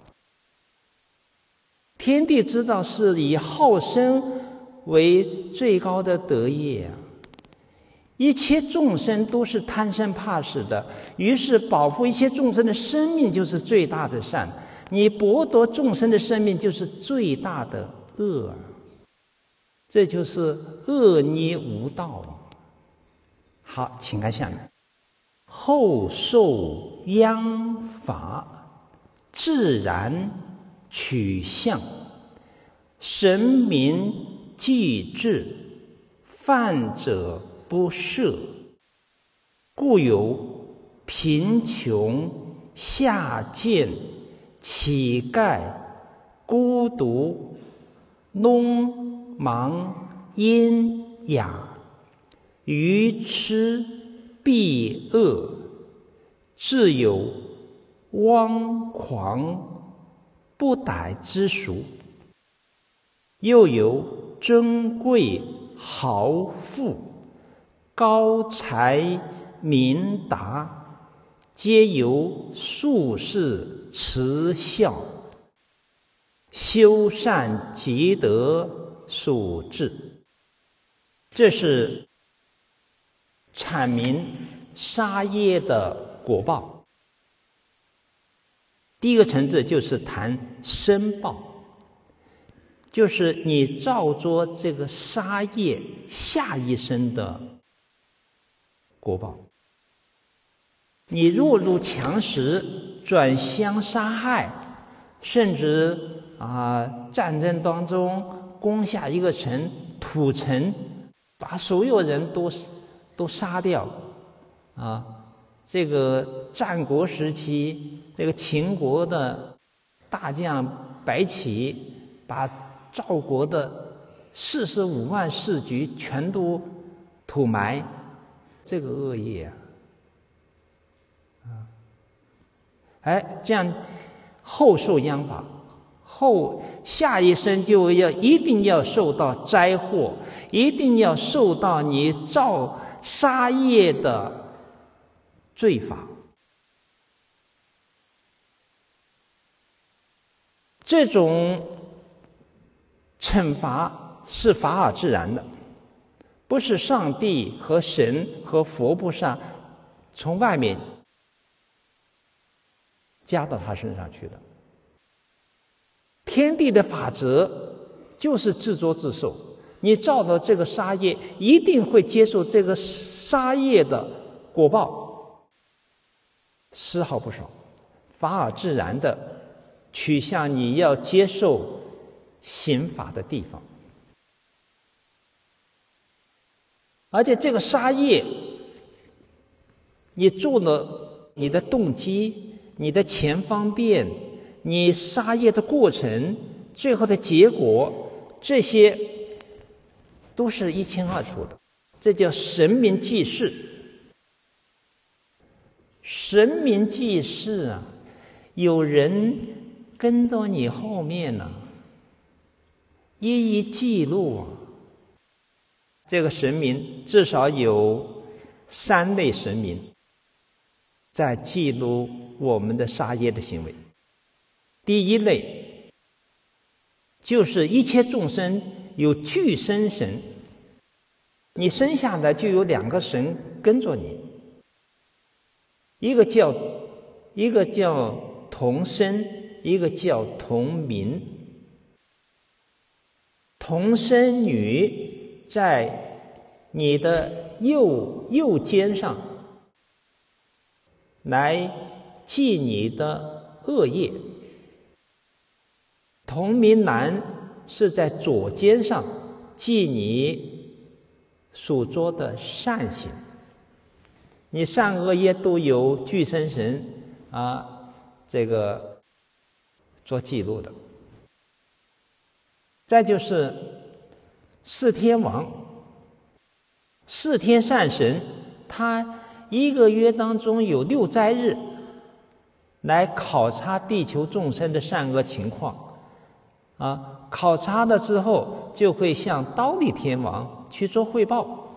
Speaker 1: 天地之道是以好生为最高的德业啊！一切众生都是贪生怕死的，于是保护一切众生的生命就是最大的善，你剥夺众生的生命就是最大的恶，这就是恶逆无道。好，请看下面，后受央法，自然取相，神明既至，犯者不赦，故有贫穷、下贱、乞丐、孤独、聋盲、阴哑、愚痴、避恶，自有汪狂不逮之俗，又有尊贵豪富、高才明达，皆由术士慈孝，修善积德所致。这是阐明杀业的果报。第一个层次就是谈生报，就是你造作这个杀业下一生的果报。你弱肉强食，转相杀害，甚至啊，战争当中攻下一个城，屠城，把所有人都都杀掉，啊，这个战国时期，这个秦国的大将白起把赵国的四十五万士卒全都土埋，这个恶业啊，啊，哎，这样后受殃罚，后下一生就要一定要受到灾祸，一定要受到你造杀业的罪罚。这种惩罚是法尔自然的，不是上帝和神和佛菩萨从外面加到他身上去的。天地的法则就是自作自受，你造的这个杀业一定会接受这个杀业的果报，丝毫不少。法尔自然的取向你要接受刑罚的地方。而且这个杀业，你做了，你的动机，你的钱方便，你杀业的过程，最后的结果，这些都是一清二楚的。这叫神明记事。神明记事啊，有人跟到你后面呢、啊，一一记录啊。这个神明至少有三类神明在记录我们的杀业的行为。第一类就是一切众生有具生神，你生下来就有两个神跟着你，一个叫一个叫同生，一个叫同名。同生女在你的右右肩上来记你的恶业，同名男是在左肩上记你所做的善行。你善恶业都有具生神啊，这个做记录的。再就是四天王，四天善神，他一个月当中有六斋日来考察地球众生的善恶情况啊，考察了之后就会向忉利天王去做汇报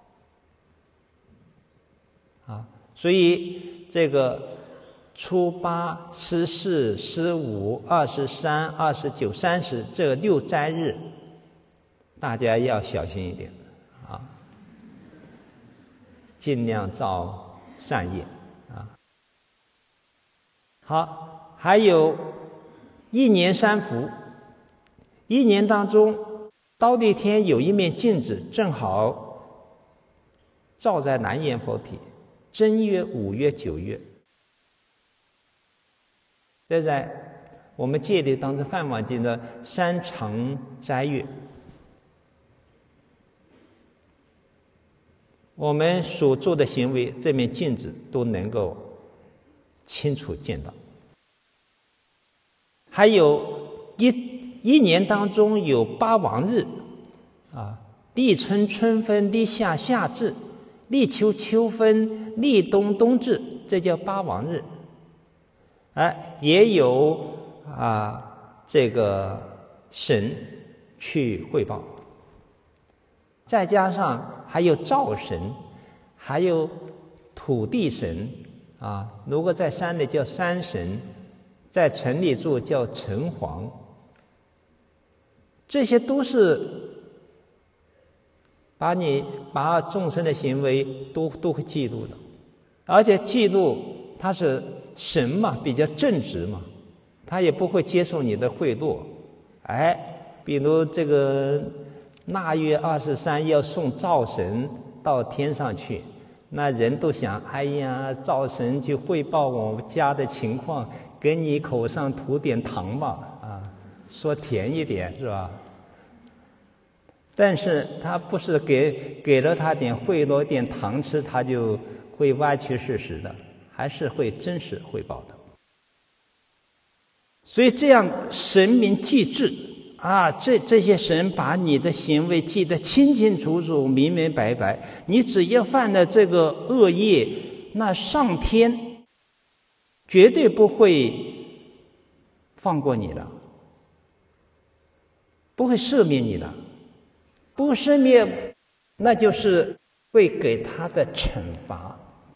Speaker 1: 啊。所以这个初八、十四、十五、二十三、二十九、三十这六斋日，大家要小心一点啊，尽量造善业啊。好，还有一年三伏，一年当中，忉利天有一面镜子，正好照在南阎佛体，正月、五月、九月。这在我们戒律当中梵网经的三常斋月，我们所做的行为，这面镜子都能够清楚见到。还有一一年当中有八王日啊，立春春分，立夏夏至，立秋秋分，立冬冬至，这叫八王日。哎，也有啊，这个神去汇报，再加上还有灶神，还有土地神啊。如果在山里叫山神，在城里住叫城隍，这些都是把你把众生的行为都都会记录的，而且记录它是神嘛，比较正直嘛，他也不会接受你的贿赂。哎，比如这个腊月二十三要送灶神到天上去，那人都想，哎呀，灶神去汇报我们家的情况，给你口上涂点糖吧，啊， 说甜一点是吧？但是他不是给给了他点贿赂、点糖吃，他就会歪曲事实的，还是会真实汇报的。所以这样神明记制啊，这这些神把你的行为记得清清楚楚、明明白白。你只要犯了这个恶业，那上天绝对不会放过你的，不会赦免你的。不赦免，那就是会给他的惩罚。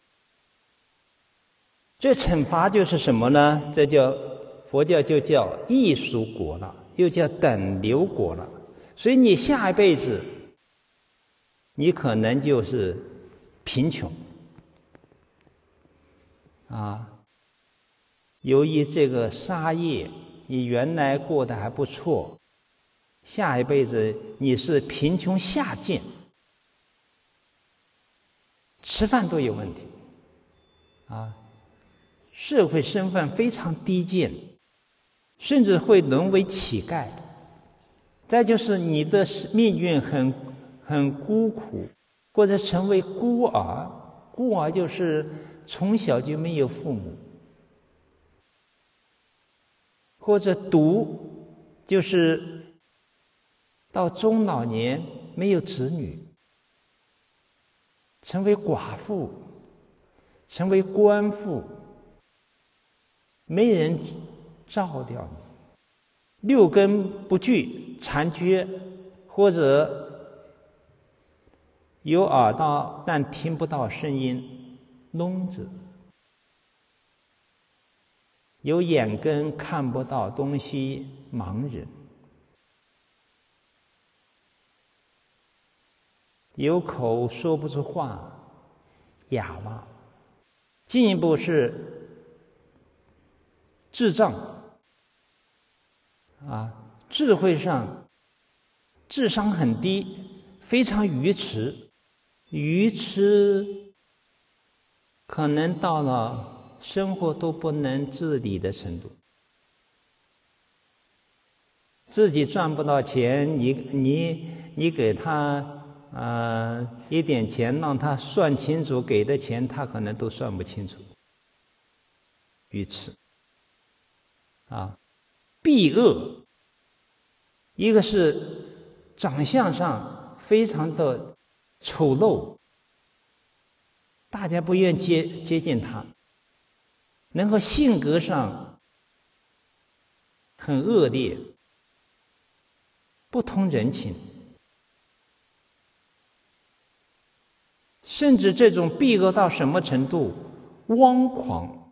Speaker 1: 这惩罚就是什么呢？这叫佛教就叫异熟果了，又叫等流果了。所以你下一辈子，你可能就是贫穷啊。由于这个杀业，你原来过得还不错，下一辈子你是贫穷下贱，吃饭都有问题啊，社会身份非常低贱，甚至会沦为乞丐。再就是你的命运很很孤苦，或者成为孤儿。孤儿就是从小就没有父母，或者独，就是到中老年没有子女，成为寡妇，成为官妇，没人照料你，六根不具，残缺，或者有耳道但听不到声音，聋子，有眼根看不到东西，盲人，有口说不出话，哑巴，进一步是智障啊，智慧上智商很低，非常愚痴，愚痴可能到了生活都不能自理的程度。自己赚不到钱，你你你给他呃一点钱，让他算清楚，给的钱他可能都算不清楚，愚痴啊，避恶。一个是长相上非常的丑陋，大家不愿接接近他，然后性格上很恶劣，不通人情，甚至这种避恶到什么程度？妄狂，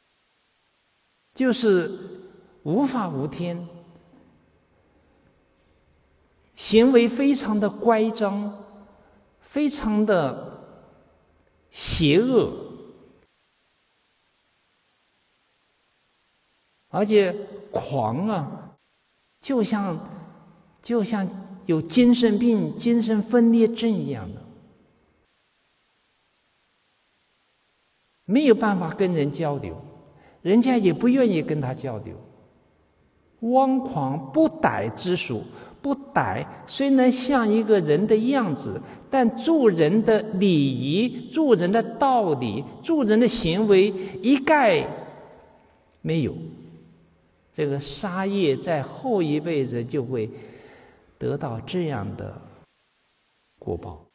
Speaker 1: 就是无法无天，行为非常的乖张，非常的邪恶，而且狂啊，就像就像有精神病、精神分裂症一样的，没有办法跟人交流，人家也不愿意跟他交流。妄狂不逮之属，不逮虽然像一个人的样子，但做人的礼仪、做人的道理、做人的行为一概没有。这个杀业在后一辈子就会得到这样的果报。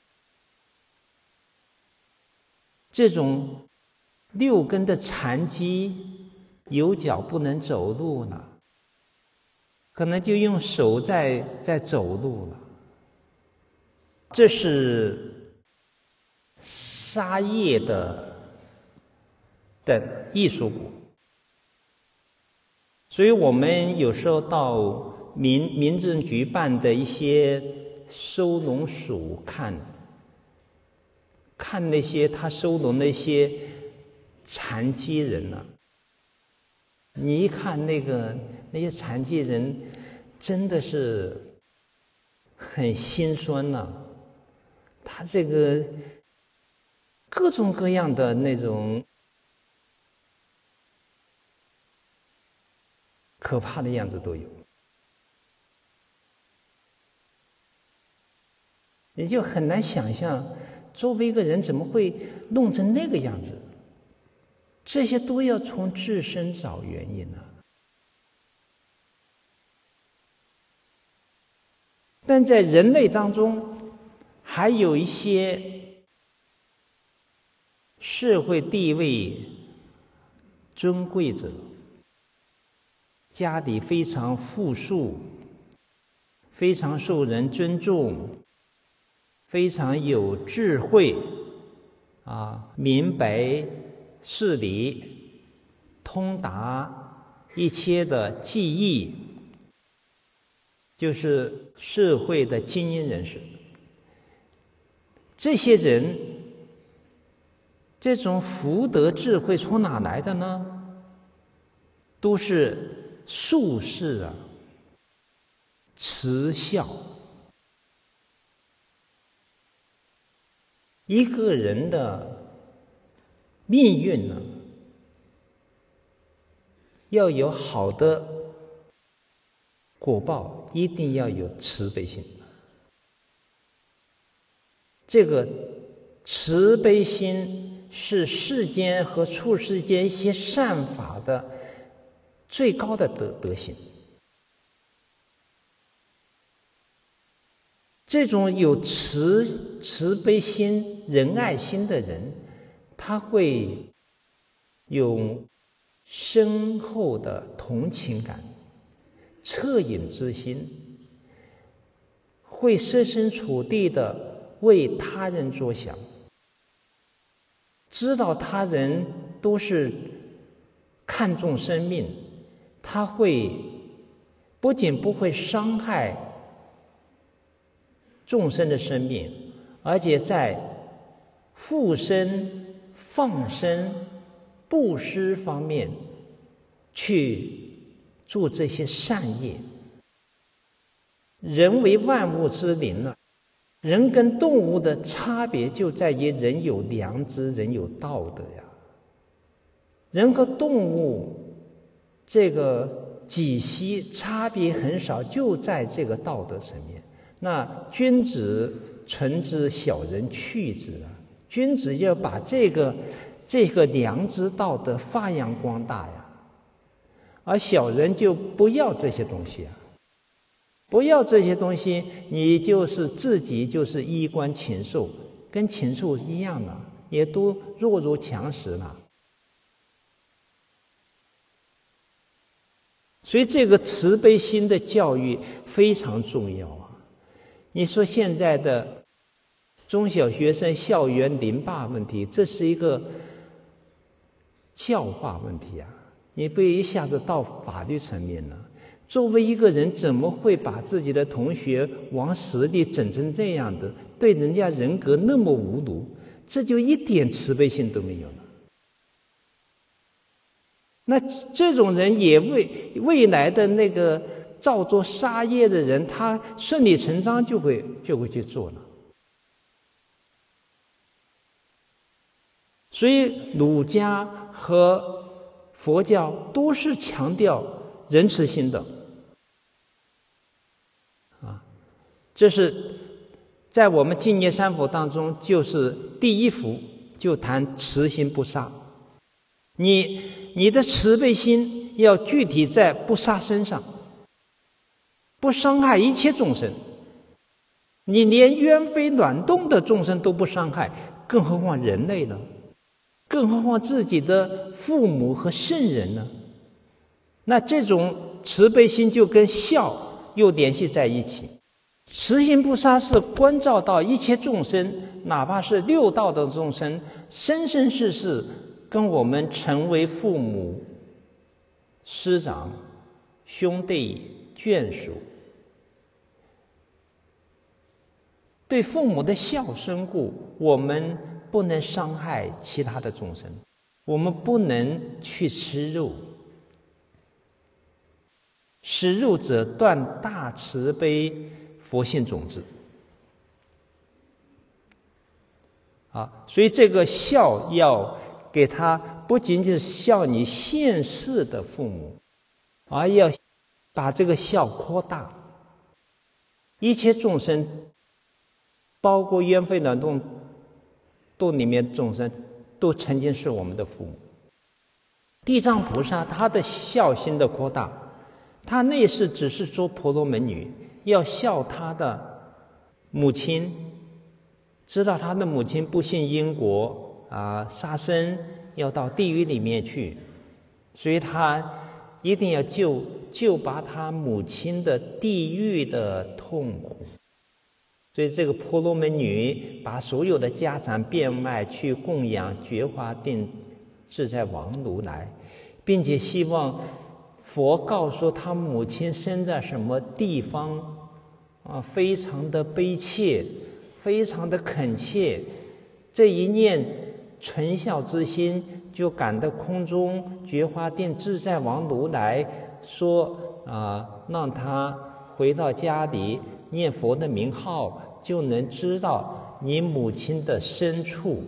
Speaker 1: 这种六根的残疾，有脚不能走路了，可能就用手在在走路了。这是杀业的的艺术果。所以我们有时候到民民政局办的一些收容所看，看那些他收容那些残疾人啊，你一看那个那些残疾人，真的是很心酸呐、啊。他这个各种各样的那种可怕的样子都有你就很难想象周围一个人怎么会弄成那个样子。这些都要从自身找原因呢、啊。但在人类当中，还有一些社会地位尊贵者，家里非常富庶，非常受人尊重，非常有智慧，啊，明白事理，通达一切的技艺，就是社会的精英人士。这些人这种福德智慧从哪来的呢？都是术士啊，慈孝。一个人的命运呢，要有好的果报，一定要有慈悲心。这个慈悲心是世间和处世间一些善法的最高的德德行。这种有慈慈悲心、仁爱心的人，他会有深厚的同情感、恻隐之心，会设身处地的为他人着想，知道他人都是看重生命，他会不仅不会伤害众生的生命，而且在护生、放生、布施方面去做这些善业。人为万物之灵啊，人跟动物的差别就在于人有良知，人有道德呀。人和动物这个几息差别很少，就在这个道德层面。那君子存之，小人去之啊。君子要把这个这个良知道德发扬光大呀，而小人就不要这些东西啊。不要这些东西，你就是自己就是衣冠禽兽，跟禽兽一样的，也都弱肉强食了。所以这个慈悲心的教育非常重要啊！你说现在的中小学生校园凌霸问题，这是一个教化问题啊！你不一下子到法律层面了。作为一个人，怎么会把自己的同学往死里整成这样的，对人家人格那么侮辱？这就一点慈悲心都没有了。那这种人也为未来的那个造作杀业的人，他顺理成章就会就会去做了。所以儒家和佛教都是强调仁慈心的。这是在我们净业三佛当中，就是第一幅就谈慈心不杀。你你的慈悲心要具体在不杀身上，不伤害一切众生。你连冤非卵动的众生都不伤害，更何况人类呢？更何况自己的父母和圣人呢？那这种慈悲心就跟孝又联系在一起。慈心不杀是关照到一切众生，哪怕是六道的众生，生生世世跟我们成为父母、师长、兄弟、眷属，对父母的孝顺故，我们不能伤害其他的众生，我们不能去吃肉。食肉者断大慈悲佛性种子啊，所以这个孝要给他不仅仅是孝你现世的父母，而要把这个孝扩大，一切众生包括冤废卵洞洞里面众生，都曾经是我们的父母。地藏菩萨他的孝心的扩大，他那时只是做婆罗门女，要孝他的母亲，知道他的母亲不信因果啊，杀生要到地狱里面去，所以他一定要救救拔他母亲的地狱的痛苦。所以这个婆罗门女把所有的家产变卖去供养觉华定自在王如来，并且希望佛告诉他母亲生在什么地方啊，非常的悲切，非常的恳切。这一念纯孝之心，就感得空中觉华定自在王如来说啊，让他回到家里念佛的名号，就能知道你母亲的深处。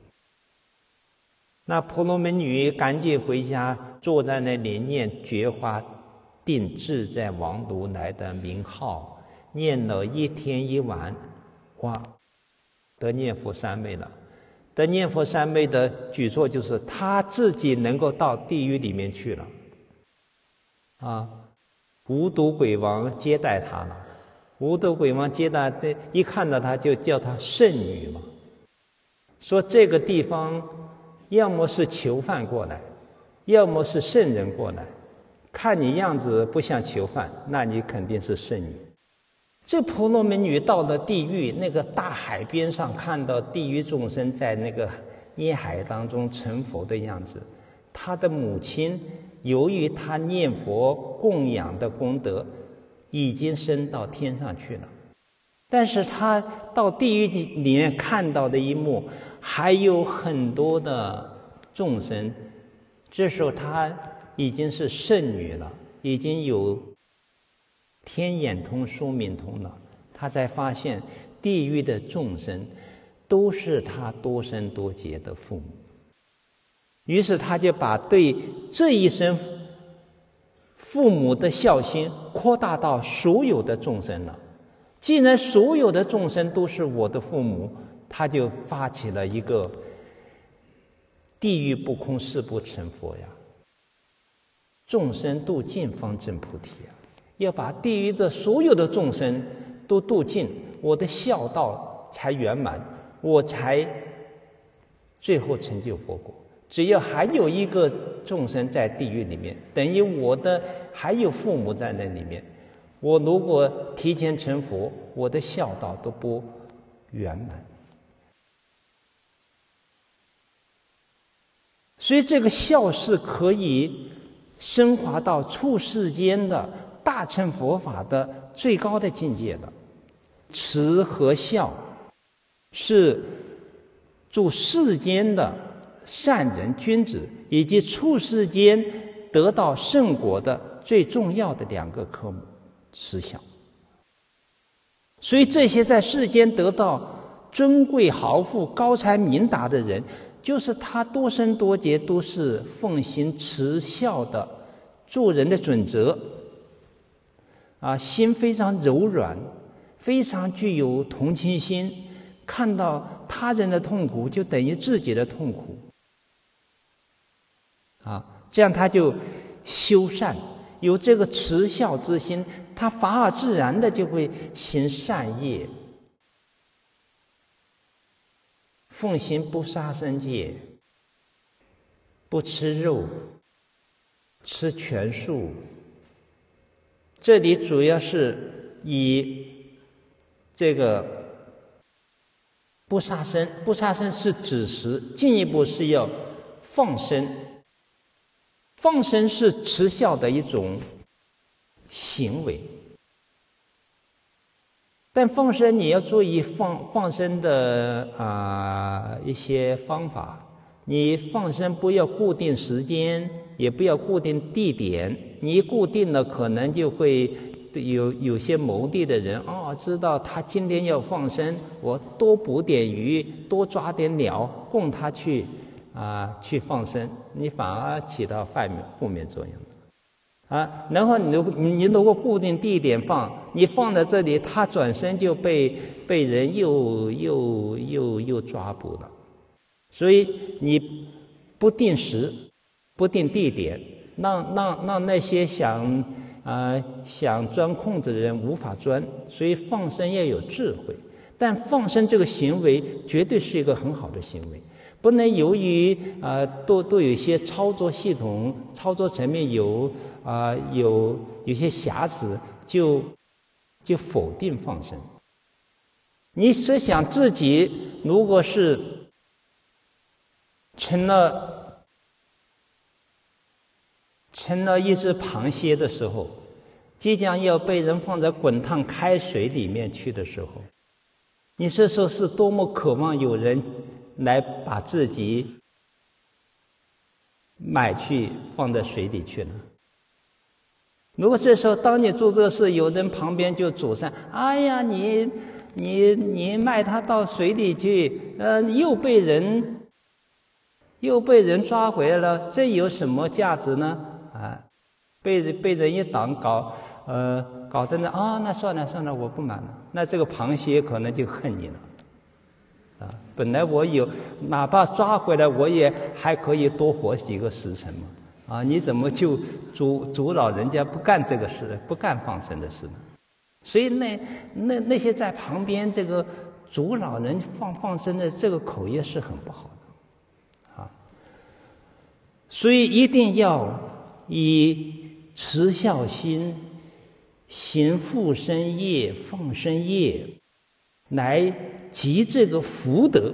Speaker 1: 那婆罗门女赶紧回家，坐在那里念觉华定自在王如来的名号，念了一天一晚，哇，得念佛三昧了。得念佛三昧的举措就是他自己能够到地狱里面去了，啊，无毒鬼王接待他了。无毒鬼王接待，一看到他就叫他圣女嘛，说这个地方要么是囚犯过来，要么是圣人过来，看你样子不像囚犯，那你肯定是圣女。这婆罗门女到了地狱那个大海边上，看到地狱众生在那个孽海当中成佛的样子，她的母亲由于她念佛供养的功德已经升到天上去了，但是她到地狱里面看到的一幕，还有很多的众生。这时候她已经是圣女了，已经有天眼通、疏明通了，他才发现地狱的众生都是他多生多劫的父母。于是他就把对这一生父母的孝心扩大到所有的众生了。既然所有的众生都是我的父母，他就发起了一个地狱不空，誓不成佛呀，众生度尽方证菩提呀。要把地狱的所有的众生都度尽，我的孝道才圆满，我才最后成就佛果。只要还有一个众生在地狱里面，等于我的还有父母在那里面，我如果提前成佛，我的孝道都不圆满。所以这个孝是可以升华到处世间的大乘佛法的最高的境界了。慈和孝是助世间的善人君子以及处世间得到圣果的最重要的两个科目，慈孝。所以这些在世间得到尊贵豪富、高才明达的人，就是他多生多劫都是奉行慈孝的做人的准则啊，心非常柔软，非常具有同情心，看到他人的痛苦就等于自己的痛苦啊，这样他就修善，有这个慈孝之心，他法而自然的就会行善业，奉行不杀生戒，不吃肉，吃全素。这里主要是以这个不杀生，不杀生是止食，进一步是要放生。放生是慈孝的一种行为，但放生你要注意放放生的啊、呃、一些方法。你放生不要固定时间，也不要固定地点。你一固定了，可能就会有有些谋利的人哦，知道他今天要放生，我多捕点鱼，多抓点鸟，供他去啊、呃、去放生，你反而起到负面负面作用啊，然后你你如果固定地点放，你放在这里，它转身就被被人又又又又抓捕了。所以你不定时、不定地点，让让让那些想啊、呃、想钻空子的人无法钻。所以放生要有智慧，但放生这个行为绝对是一个很好的行为，不能由于啊、呃、都都有一些操作系统、操作层面有啊、呃、有有些瑕疵，就就否定放生。你设想自己如果是成了成了一只螃蟹的时候，即将要被人放在滚烫开水里面去的时候，你这时候是多么渴望有人来把自己买去放在水里去呢？如果这时候当你做这个事，有人旁边就阻拦，哎呀，你你你卖他到水里去，呃，又被人又被人抓回来了，这有什么价值呢？啊，被人被人一挡搞，呃，搞得呢啊，那算了算了，我不买了。那这个螃蟹可能就恨你了，啊，本来我有，哪怕抓回来，我也还可以多活几个时辰嘛，啊，你怎么就阻阻扰人家不干这个事，不干放生的事呢？所以那那那些在旁边这个阻扰人放放生的这个口业是很不好的，啊，所以一定要以慈孝心行护生业、放生业来积这个福德。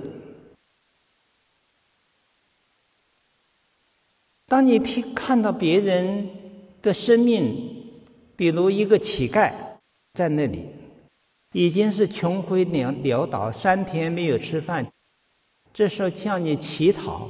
Speaker 1: 当你看到别人的生命，比如一个乞丐在那里已经是穷灰潦倒，三天没有吃饭，这时候向你乞讨，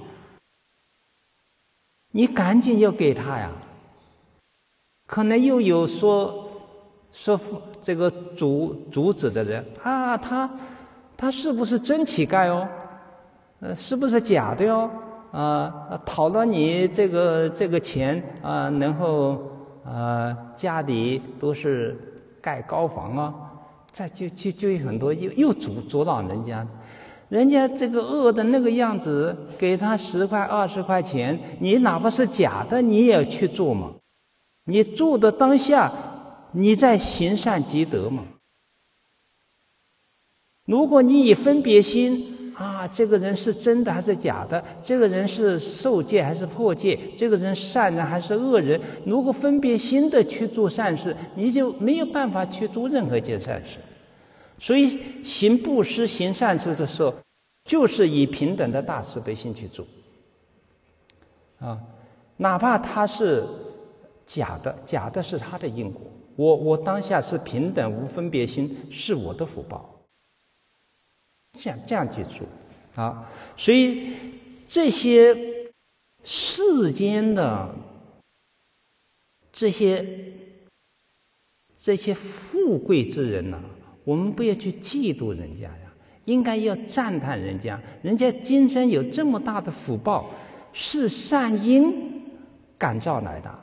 Speaker 1: 你赶紧要给他呀。可能又有说说这个阻阻止的人啊，他他是不是真乞丐哦？呃，是不是假的哦？啊，讨了你这个这个钱啊，然后啊家里都是盖高房啊，再就就就有很多又又阻阻挡人家，人家这个饿的那个样子，给他十块二十块钱，你哪怕是假的，你也要去做嘛。你做的当下，你在行善积德嘛。如果你以分别心啊，这个人是真的还是假的，这个人是受戒还是破戒，这个人善人还是恶人，如果分别心的去做善事，你就没有办法去做任何一件善事。所以行布施行善事的时候，就是以平等的大慈悲心去做啊，哪怕他是假的，假的是他的因果，我我当下是平等无分别心，是我的福报，这样这样去做啊。所以这些世间的这些这些富贵之人呢、啊，我们不要去嫉妒人家呀，应该要赞叹人家，人家今生有这么大的福报，是善因感召来的。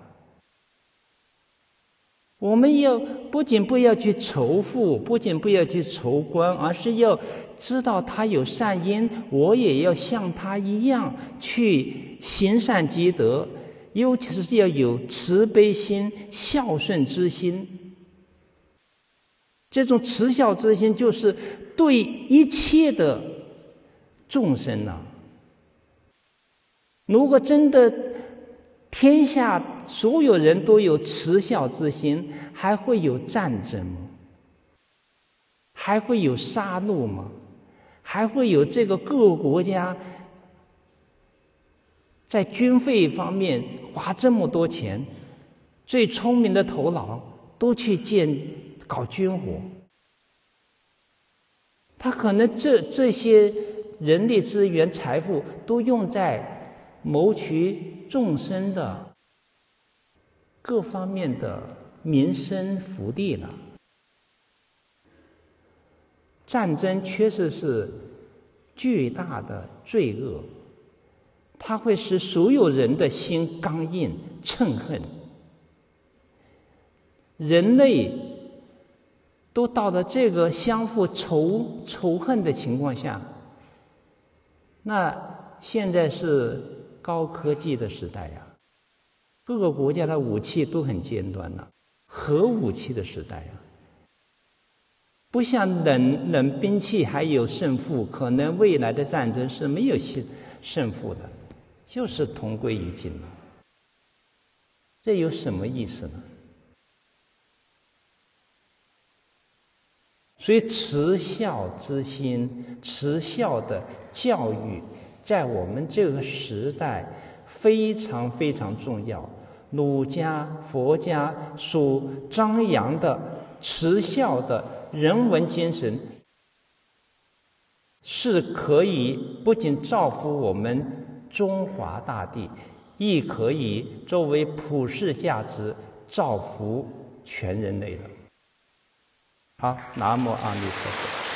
Speaker 1: 我们要不仅不要去仇富，不仅不要去仇官，而是要知道他有善因，我也要像他一样去行善积德，尤其是要有慈悲心、孝顺之心。这种慈孝之心，就是对一切的众生啊，如果真的天下所有人都有慈孝之心，还会有战争吗？还会有杀戮吗？还会有这个各个国家在军费方面花这么多钱，最聪明的头脑都去建搞军火？他可能这这些人力资源、财富都用在谋取众生的各方面的民生福利了。战争确实是巨大的罪恶，它会使所有人的心刚硬、嗔恨， 人类都到了这个相互仇仇恨的情况下，那现在是高科技的时代呀，各个国家的武器都很尖端了，核武器的时代呀。不像冷冷兵器还有胜负，可能未来的战争是没有胜胜负的，就是同归于尽了。这有什么意思呢？所以慈孝之心，慈孝的教育，在我们这个时代非常非常重要。儒家、佛家所张扬的慈孝的人文精神，是可以不仅造福我们中华大地，亦可以作为普世价值，造福全人类的。好，南无阿弥陀佛。